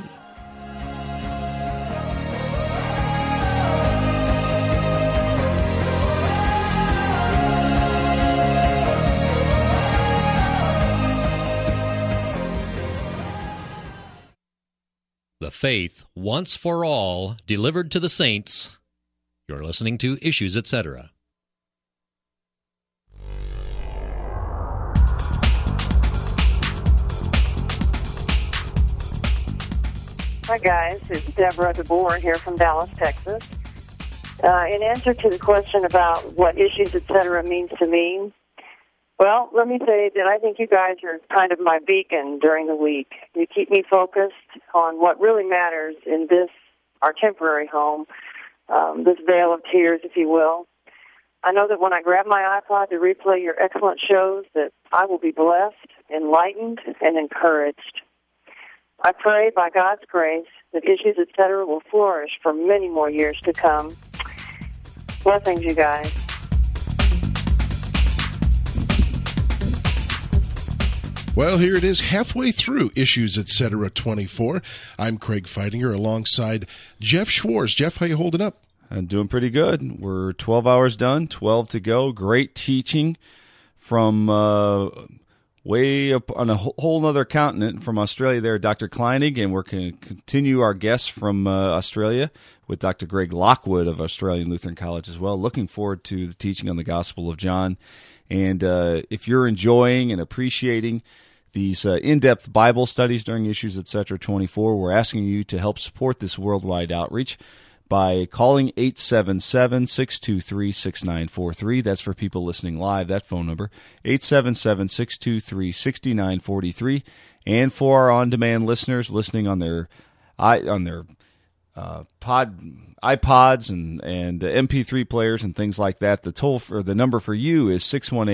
The faith once for all delivered to the saints. You're listening to Issues Etc. Hi guys, it's Deborah DeBoer here from Dallas, Texas. In answer to the question about what Issues Etc. means to me, well, let me say that I think you guys are kind of my beacon during the week. You keep me focused on what really matters in this, our temporary home, this vale of tears, if you will. I know that when I grab my iPod to replay your excellent shows, that I will be blessed, enlightened, and encouraged. I pray by God's grace that Issues Etc. will flourish for many more years to come. Blessings, you guys. Well, here it is, halfway through Issues Etc. 24. I'm Craig Feidinger alongside Jeff Schwartz. Jeff, how you holding up? I'm doing pretty good. We're 12 hours done, 12 to go. Great teaching from way up on a whole other continent from Australia there, Dr. Kleinig, and we're going to continue our guests from Australia with Dr. Greg Lockwood of Australian Lutheran College as well. Looking forward to the teaching on the Gospel of John. And if you're enjoying and appreciating these in-depth Bible studies during Issues Etc. 24, we're asking you to help support this worldwide outreach by calling 877-623-6943. That's for people listening live, that phone number, 877-623-6943. And for our on-demand listeners listening on their iPods and MP3 players and things like that, the number for you is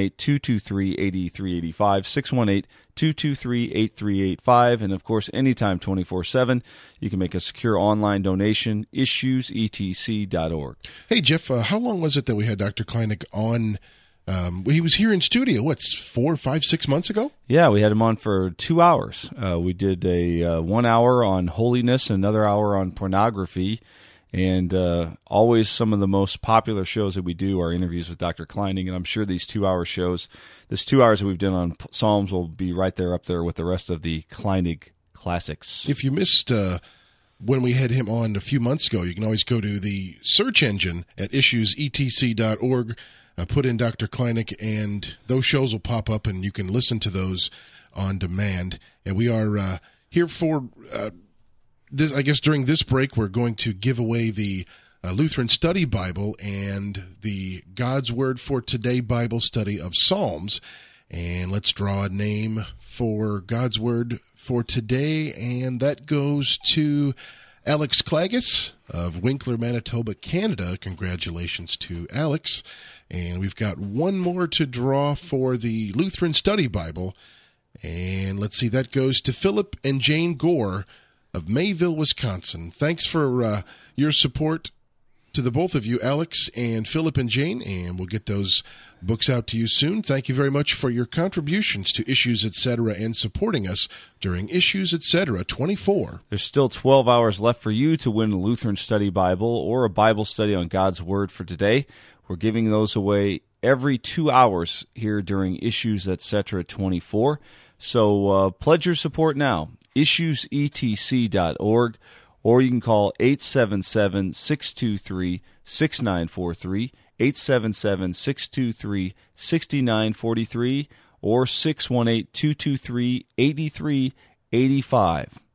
618-223-8385, 618-223-8385, and of course anytime 24/7 you can make a secure online donation, issuesetc.org. Hey Jeff, how long was it that we had Dr. Kleinig on? He was here in studio, 4, 5, 6 months ago? Yeah, we had him on for 2 hours. We did a 1 hour on holiness, another hour on pornography, and always some of the most popular shows that we do are interviews with Dr. Kleinig, and I'm sure these 2 hour shows, this 2 hours that we've done on Psalms will be right there up there with the rest of the Kleinig classics. If you missed when we had him on a few months ago, you can always go to the search engine at issuesetc.org, put in Dr. Kleinig, and those shows will pop up, and you can listen to those on demand. And we are here for this. I guess during this break, we're going to give away the Lutheran Study Bible and the God's Word for Today Bible study of Psalms. And let's draw a name for God's Word for today, and that goes to Alex Klages of Winkler, Manitoba, Canada. Congratulations to Alex. And we've got one more to draw for the Lutheran Study Bible. And let's see, that goes to Philip and Jane Gore of Mayville, Wisconsin. Thanks for your support to the both of you, Alex and Philip and Jane, and we'll get those books out to you soon. Thank you very much for your contributions to Issues Etc. and supporting us during Issues Etc. 24. There's still 12 hours left for you to win a Lutheran Study Bible or a Bible study on God's Word for today. We're giving those away every 2 hours here during Issues Etc. 24. So pledge your support now, issuesetc.org, or you can call 877-623-6943, 877-623-6943, or 618-223-8385.